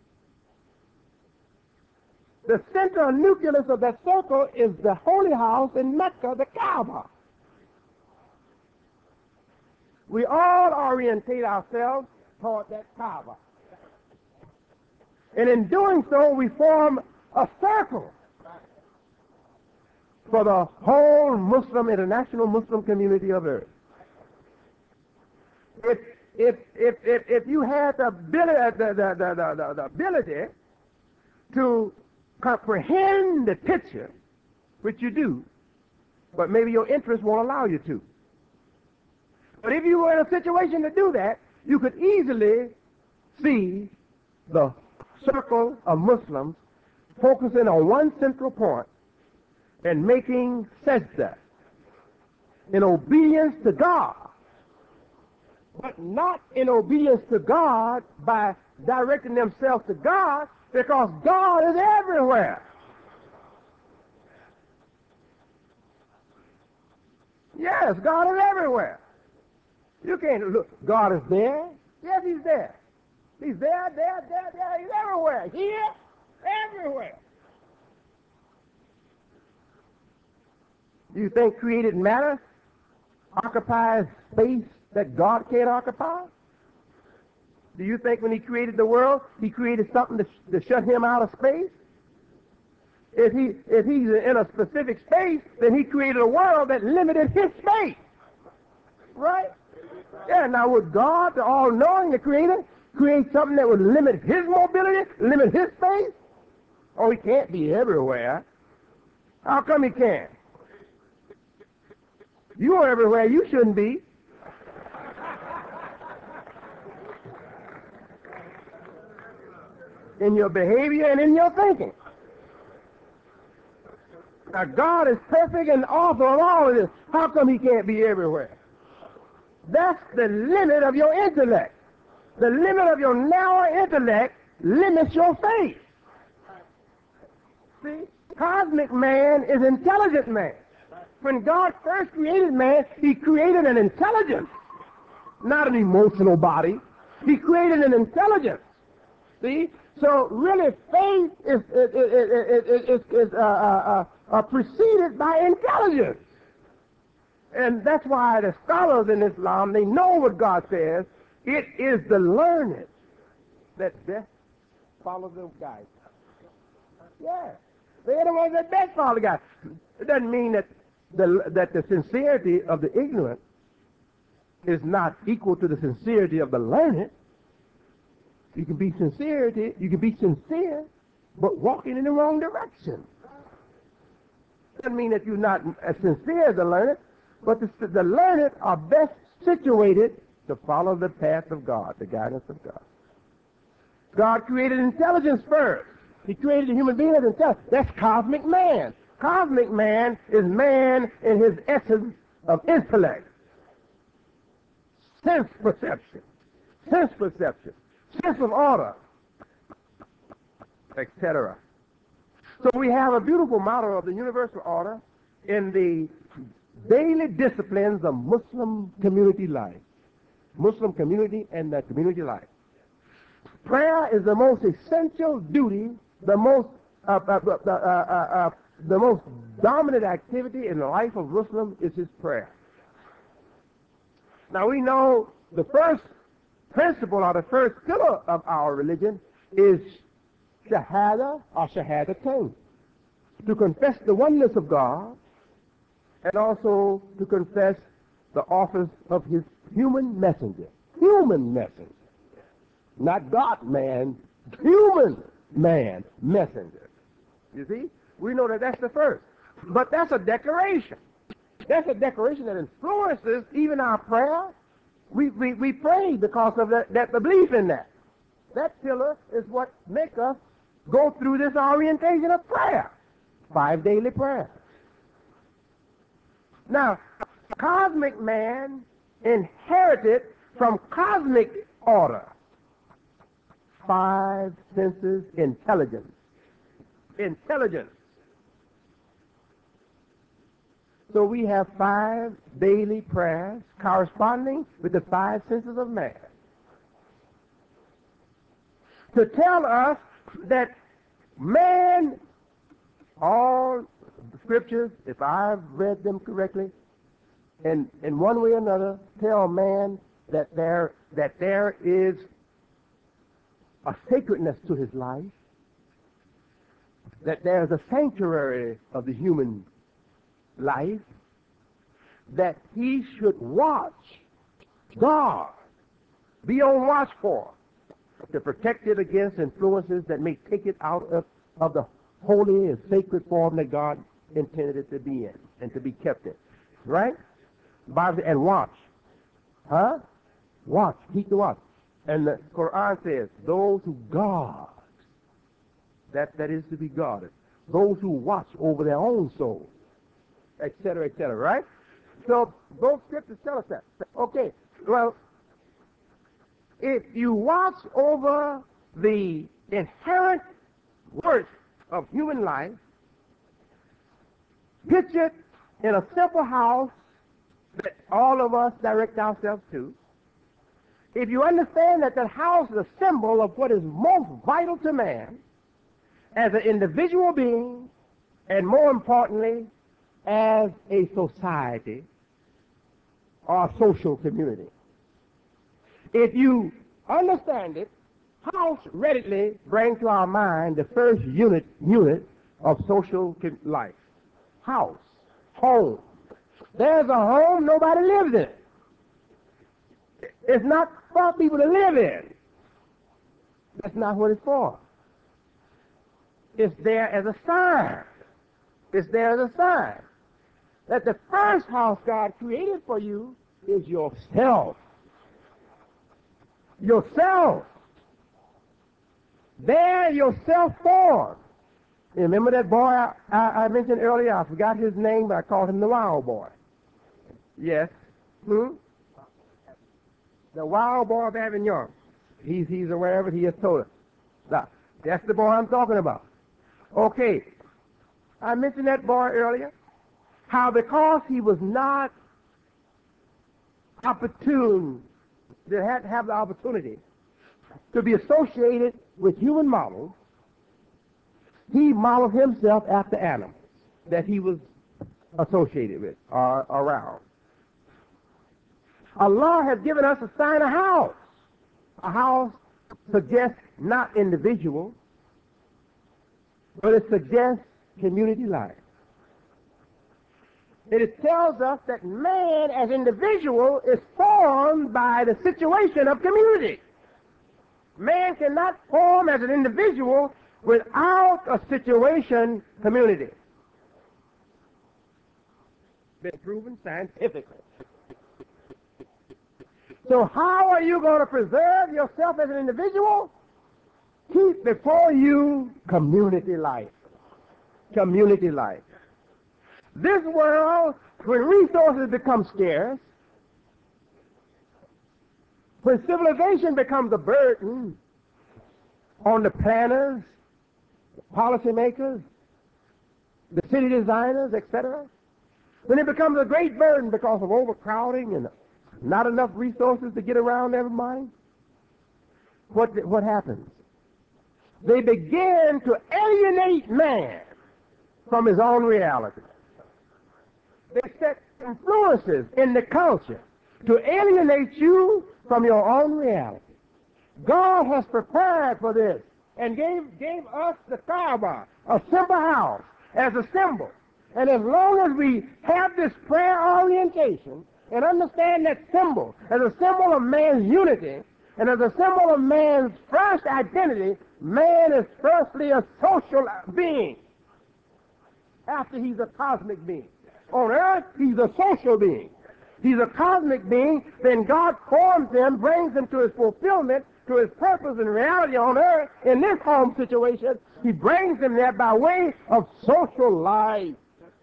The central nucleus of that circle is the holy house in Mecca, the Kaaba. We all orientate ourselves toward that Kaaba. And in doing so, we form a circle for the whole international Muslim community of Earth. If you had the ability to comprehend the picture, which you do, but maybe your interest won't allow you to. But if you were in a situation to do that, you could easily see the circle of Muslims focusing on one central point and making sajda in obedience to God, but not in obedience to God by directing themselves to God, because God is everywhere. Yes, God is everywhere. You can't look. God is there. Yes, He's there. He's there. He's everywhere. Here, everywhere. Do you think created matter occupies space that God can't occupy? Do you think when He created the world, He created something to shut Him out of space? If He's in a specific space, then He created a world that limited His space. Right? Yeah, now would God, the all-knowing, the Creator, create something that would limit His mobility, limit His space? Oh, He can't be everywhere. How come He can't? You're everywhere you shouldn't be. In your behavior and in your thinking. Now, God is perfect and author of all of this. How come He can't be everywhere? That's the limit of your intellect. The limit of your narrow intellect limits your faith. See, cosmic man is intelligent man. When God first created man, he created an intelligence, not an emotional body. He created an intelligence. See? So really faith is preceded by intelligence. And that's why the scholars in Islam, they know what God says. It is the learned that best follow the guide. Yeah. They're the ones that best follow the guide. It doesn't mean that the sincerity of the ignorant is not equal to the sincerity of the learned. You can be sincere, but walking in the wrong direction. Doesn't mean that you're not as sincere as the learned, but the learned are best situated to follow the path of God, the guidance of God. God created intelligence first. He created a human being as intelligence. That's cosmic man. Cosmic man is man in his essence of intellect, sense perception, sense of order, etc. So we have a beautiful model of the universal order in the daily disciplines of Muslim community life. Muslim community and the community life. Prayer is the most essential duty, the most dominant activity in the life of Muslim is his prayer. Now we know the first principle or the first pillar of our religion is Shahada or Shahadatayn, to confess the oneness of God and also to confess the office of his human messenger. Human messenger. Not God man, human man messenger. You see? We know that that's the first. But that's a declaration. That's a declaration that influences even our prayer. We pray because of that belief in that. That pillar is what makes us go through this orientation of prayer. 5 daily prayers. Now, cosmic man inherited from cosmic order 5 senses intelligence. Intelligence. So we have 5 daily prayers corresponding with the 5 senses of man, to tell us that man, all the scriptures, if I've read them correctly, in one way or another, tell man that there is a sacredness to his life, that there is a sanctuary of the human life, that he should watch, guard, be on watch for, to protect it against influences that may take it out of the holy and sacred form that God intended it to be in and to be kept in. Right? Bible, and watch. Huh? Watch. Keep the watch. And the Quran says, those who guard, that is to be guarded. Those who watch over their own soul, etc., etc., right? So both scriptures tell us that. Okay, well, if you watch over the inherent worth of human life, pictured in a simple house that all of us direct ourselves to, if you understand that house is a symbol of what is most vital to man as an individual being, and more importantly, as a society or a social community. If you understand it, house readily brings to our mind the first unit of social life. House, home. There's a home, nobody lives in it. It's not for people to live in. That's not what it's for. It's there as a sign. It's there as a sign that the first house God created for you is yourself. Yourself. There, yourself formed. You remember that boy I mentioned earlier? I forgot his name, but I called him the Wild Boy. Yes. The Wild Boy of Avignon. He's aware of it. He has told us. Now, that's the boy I'm talking about. Okay. I mentioned that boy earlier. How because he was not opportune, they had to have the opportunity to be associated with human models, he modeled himself after animals that he was associated with or around. Allah has given us a sign of house. A house suggests not individual, but it suggests community life. It tells us that man as individual is formed by the situation of community. Man cannot form as an individual without a situation community. Been proven scientifically. So how are you going to preserve yourself as an individual? Keep before you community life. Community life. This world, when resources become scarce, when civilization becomes a burden on the planners, policymakers, the city designers, etc., when it becomes a great burden because of overcrowding and not enough resources to get around everybody, what happens? They begin to alienate man from his own reality. They set influences in the culture to alienate you from your own reality. God has prepared for this and gave us the Kaaba, a simple house, as a symbol. And as long as we have this prayer orientation and understand that symbol as a symbol of man's unity and as a symbol of man's first identity, man is firstly a social being after he's a cosmic being. On earth, he's a social being. He's a cosmic being, then God forms him, brings him to his fulfillment, to his purpose and reality on earth. In this home situation, he brings him there by way of social life.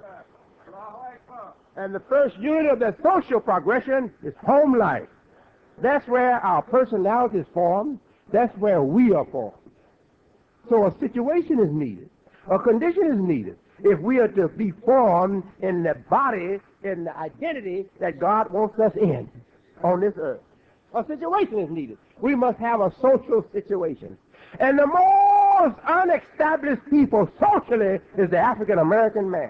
And the first unit of that social progression is home life. That's where our personality is formed. That's where we are formed. So a situation is needed. A condition is needed if we are to be formed in the body, in the identity that God wants us in on this earth. A situation is needed. We must have a social situation. And the most unestablished people socially is the African American man.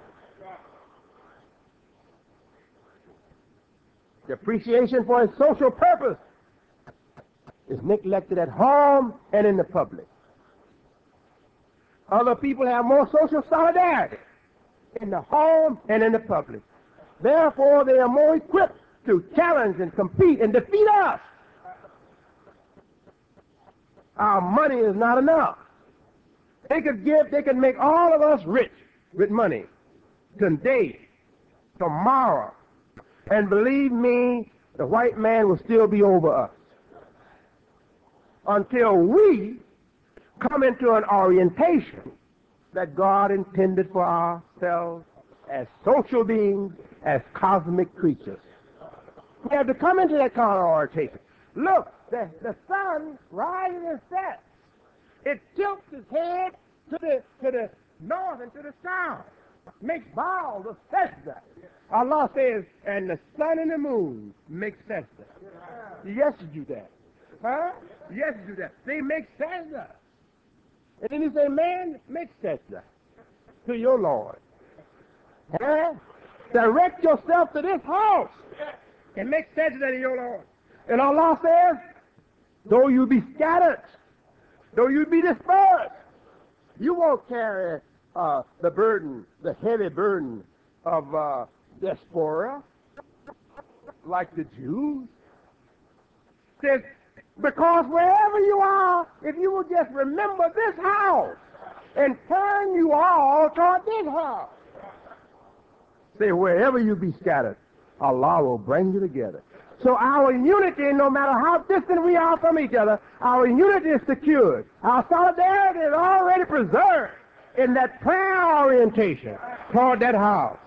The appreciation for his social purpose is neglected at home and in the public. Other people have more social solidarity in the home and in the public. Therefore, they are more equipped to challenge and compete and defeat us. Our money is not enough. They could make all of us rich with money today, tomorrow. And believe me, the white man will still be over us until we come into an orientation that God intended for ourselves as social beings, as cosmic creatures. We have to come into that kind of orientation. Look, the sun rises and sets. It tilts its head to the north and to the south. Makes bows of sajda. Allah says, and the sun and the moon make sajda. Yes, you do that. Huh? Yes, you do that. They make sajda. And then he say, man, make sajda to your Lord. Huh? Direct yourself to this house and make sajda to your Lord. And Allah says, though you be scattered, though you be dispersed, you won't carry the burden, the heavy burden of diaspora like the Jews. Says, because wherever you are, if you will just remember this house and turn you all toward this house. Say, wherever you be scattered, Allah will bring you together. So our unity, no matter how distant we are from each other, our unity is secured. Our solidarity is already preserved in that prayer orientation toward that house.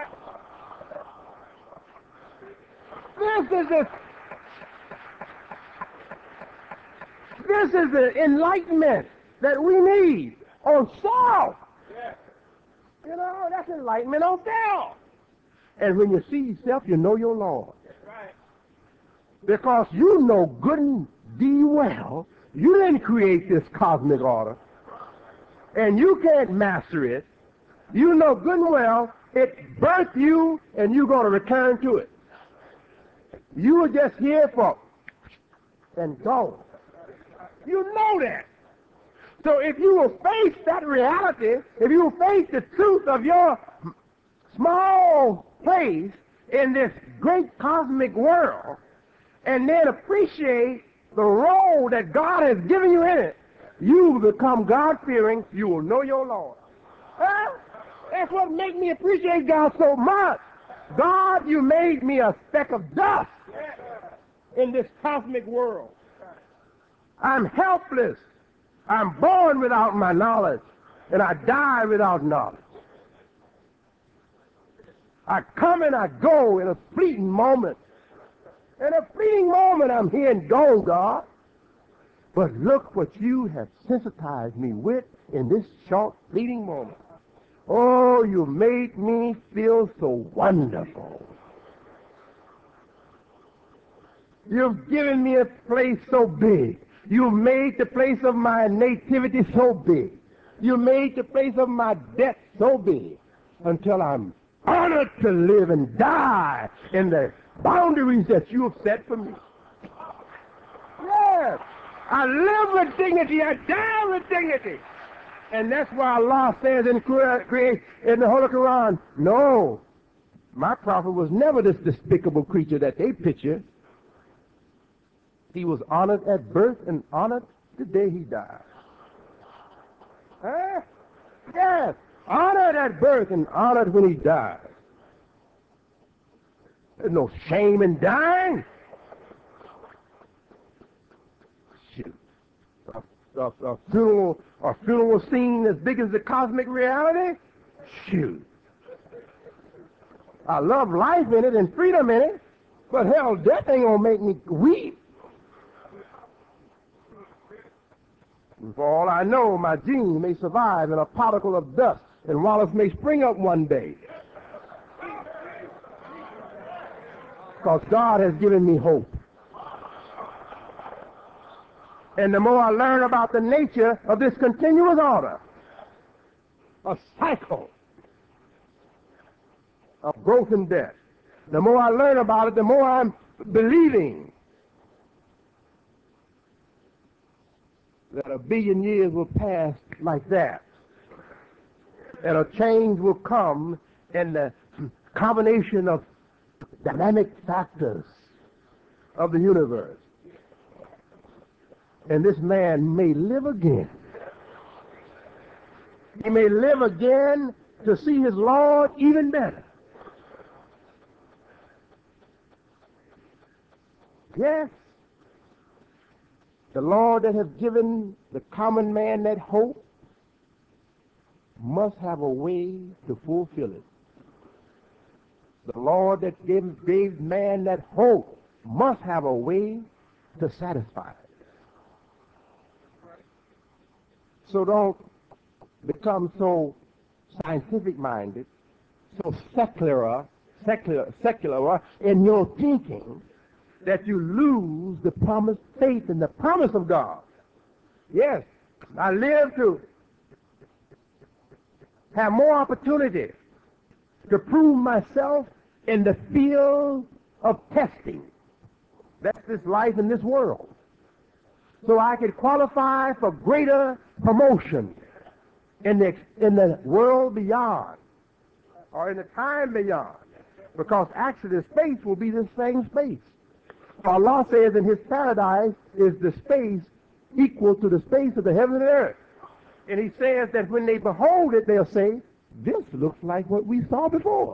This is the enlightenment that we need on self. You know, that's enlightenment on down. And when you see yourself, you know your Lord. Because you know good and d well, you didn't create this cosmic order. And you can't master it. You know good and well it birthed you and you're going to return to it. You were just here for and go. You know that. So if you will face that reality, if you will face the truth of your small place in this great cosmic world, and then appreciate the role that God has given you in it, you will become God-fearing. You will know your Lord. Huh? That's what makes me appreciate God so much. God, you made me a speck of dust in this cosmic world. I'm helpless. I'm born without my knowledge, and I die without knowledge. I come and I go in a fleeting moment. In a fleeting moment, I'm here and gone, God. But look what you have sensitized me with in this short, fleeting moment. Oh, you made me feel so wonderful. You've given me a place so big. You made the place of my nativity so big. You made the place of my death so big until I'm honored to live and die in the boundaries that you have set for me. Yes, I live with dignity. I die with dignity. And that's why Allah says in the Holy Quran, no, my prophet was never this despicable creature that they picture. He was honored at birth and honored the day he died. Huh? Yes, honored at birth and honored when he died. There's no shame in dying. Shoot. A funeral scene as big as the cosmic reality? Shoot. I love life in it and freedom in it, but hell, death ain't gonna make me weep. For all I know, my gene may survive in a particle of dust, and Wallace may spring up one day. Because God has given me hope. And the more I learn about the nature of this continuous order, a cycle of growth and death, the more I learn about it, the more I'm believing that a billion years will pass like that, and a change will come in the combination of dynamic factors of the universe. And this man may live again. He may live again to see his Lord even better. Yes, the Lord that has given the common man that hope must have a way to fulfill it. The Lord that gave man that hope must have a way to satisfy it. So don't become so scientific-minded, so secular in your thinking that you lose the promised faith in the promise of God. Yes, I live to have more opportunity to prove myself in the field of testing. That's this life in this world. So I could qualify for greater promotion in the world beyond, or in the time beyond, because actually the space will be the same space. Allah says in his paradise is the space equal to the space of the heaven and earth. And he says that when they behold it, they'll say, this looks like what we saw before.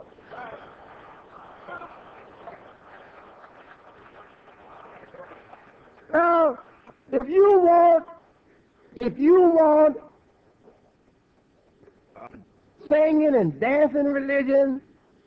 Now, if you want singing and dancing religion,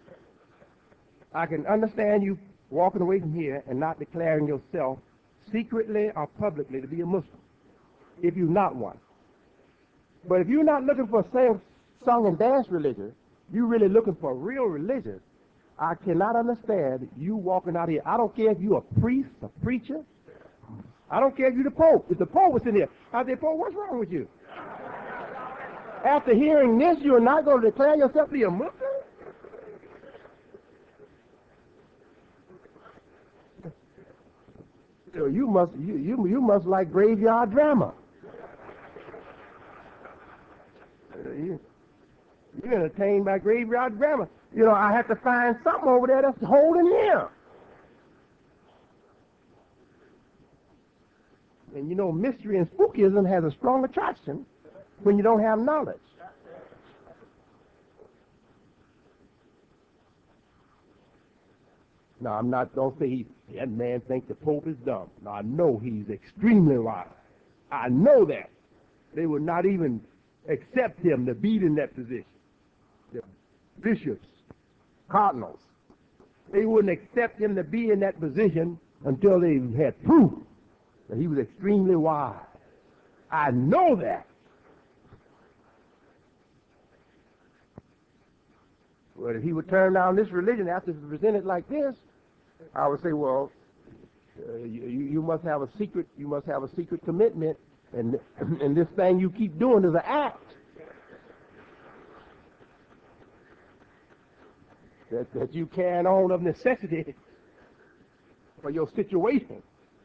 I can understand you walking away from here and not declaring yourself secretly or publicly to be a Muslim, if you're not one. But if you're not looking for song and dance religion, you really looking for real religion, I cannot understand you walking out here. I don't care if you're a priest, a preacher. I don't care if you're the Pope. If the Pope was in here, I'd say, Pope, what's wrong with you? After hearing this, you're not going to declare yourself to be a Muslim? So you must like graveyard drama. You're entertained by graveyard drama. You know, I have to find something over there that's holding him. And you know, mystery and spookism has a strong attraction when you don't have knowledge. Now, I'm not going to say that man thinks the Pope is dumb. Now, I know he's extremely wise. I know that. They would not even accept him to be in that position. The bishops, cardinals, they wouldn't accept him to be in that position until they had proof that he was extremely wise. I know that. Well, if he would turn down this religion after it's presented like this, I would say, well, you must have a secret. You must have a secret commitment, and this thing you keep doing is an act that you carry on of necessity for your situation.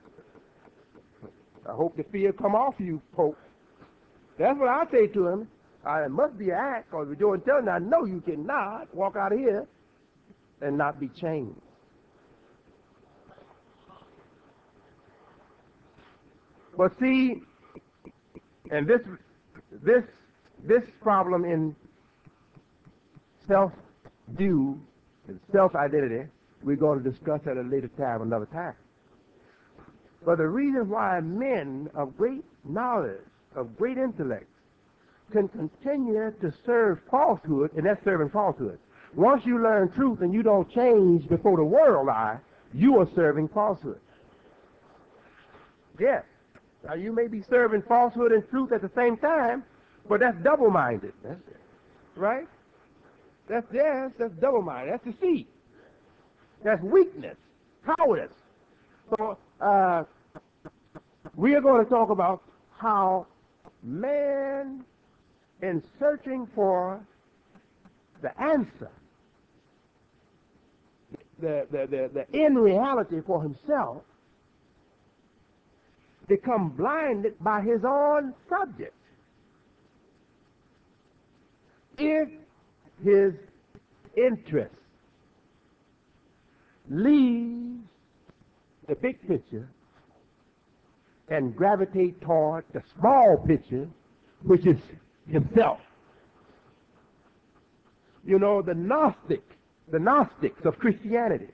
I hope the fear come off you, Pope. That's what I say to him. It must be an act, because if you're doing telling, I know you cannot walk out of here and not be changed. But see, and this problem in self-view and self-identity, we're going to discuss at a later time, another time. But the reason why men of great knowledge, of great intellect, can continue to serve falsehood, and that's serving falsehood. Once you learn truth and you don't change before the world eye, you are serving falsehood. Yes. Now, you may be serving falsehood and truth at the same time, but that's double-minded. That's it. Right? That's double-minded. That's deceit. That's weakness, cowardice. So, we are going to talk about how man, in searching for the answer, the end reality for himself, become blinded by his own subject. If his interest leaves the big picture and gravitate toward the small picture, which is himself. You know, the Gnostics of Christianity,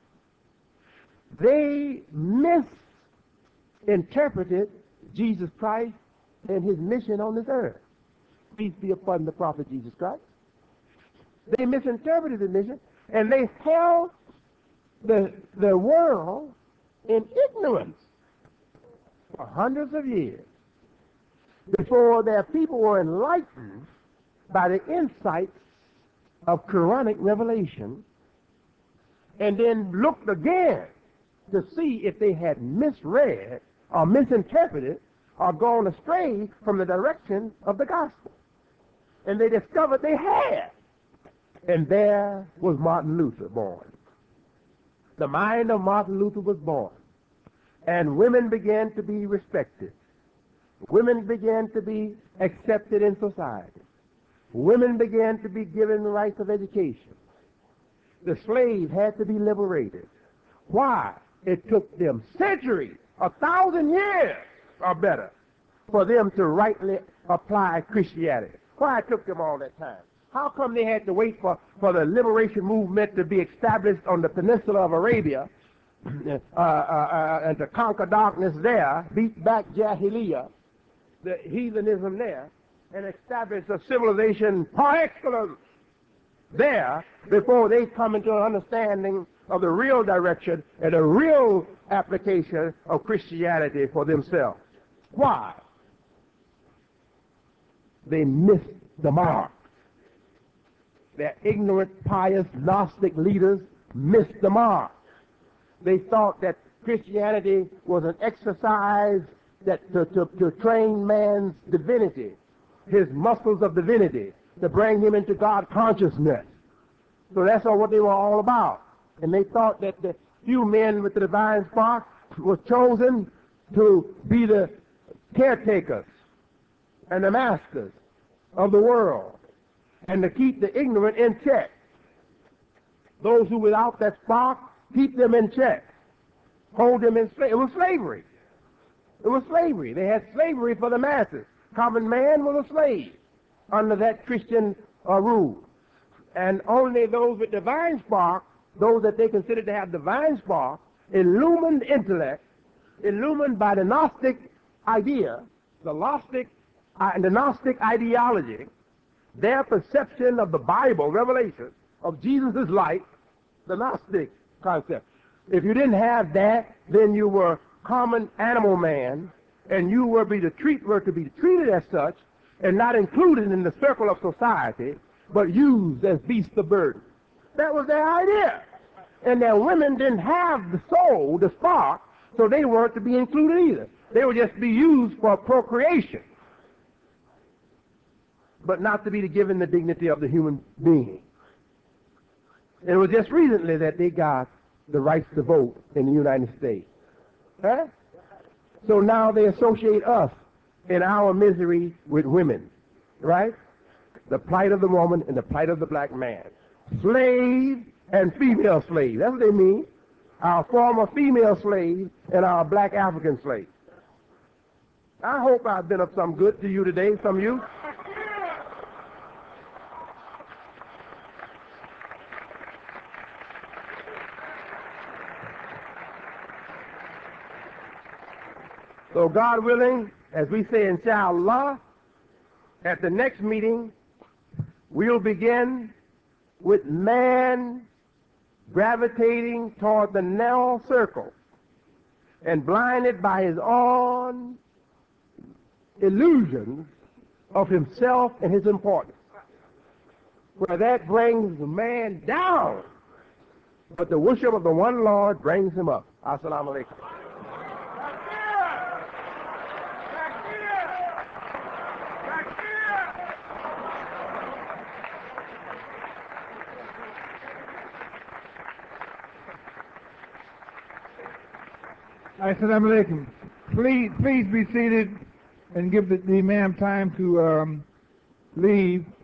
they misinterpreted Jesus Christ and his mission on this earth. Peace be upon the prophet Jesus Christ. They misinterpreted the mission, and they held the world in ignorance for hundreds of years before their people were enlightened by the insights of Quranic revelation, and then looked again to see if they had misread or misinterpreted or gone astray from the direction of the gospel. And they discovered they had. And there was Martin Luther born. The mind of Martin Luther was born. And women began to be respected. Women began to be accepted in society. Women began to be given the rights of education. The slave had to be liberated. Why? It took them centuries, 1,000 years or better, for them to rightly apply Christianity. Why it took them all that time? How come they had to wait for the liberation movement to be established on the peninsula of Arabia and to conquer darkness there, beat back Jahiliyyah, the heathenism there, and establish a civilization par excellence there before they come into an understanding of the real direction and the real application of Christianity for themselves? Why? They missed the mark. their ignorant, pious, Gnostic leaders missed the mark. They thought that Christianity was an exercise that to train man's divinity, his muscles of divinity, to bring him into God consciousness. So that's all what they were all about. And they thought that the few men with the divine spark were chosen to be the caretakers and the masters of the world and to keep the ignorant in check. Those who without that spark, keep them in check, hold them in slavery. It was slavery. It was slavery. They had slavery for the masses. Common man was a slave under that Christian rule. And only those with divine spark, those that they considered to have divine spark, illumined intellect, illumined by the Gnostic idea, the Gnostic ideology, their perception of the Bible, Revelation, of Jesus' light, the Gnostic concept. If you didn't have that, then you were common animal man, and you were to be treated as such, and not included in the circle of society, but used as beasts of burden. That was their idea. And their women didn't have the soul, the spark, so they weren't to be included either. They would just be used for procreation, but not to be given the dignity of the human being. And it was just recently that they got the rights to vote in the United States. Huh? So now they associate us in our misery with women, right? The plight of the woman and the plight of the black man. Slave and female slave. That's what they mean. Our former female slaves and our black African slaves. I hope I've been of some good to you today, some of you. So God willing, as we say inshallah, at the next meeting, we'll begin with man gravitating toward the narrow circle and blinded by his own illusions of himself and his importance, where that brings the man down, but the worship of the one Lord brings him up. Assalamu alaikum. Assalamu alaikum. Please be seated and give the imam time to leave.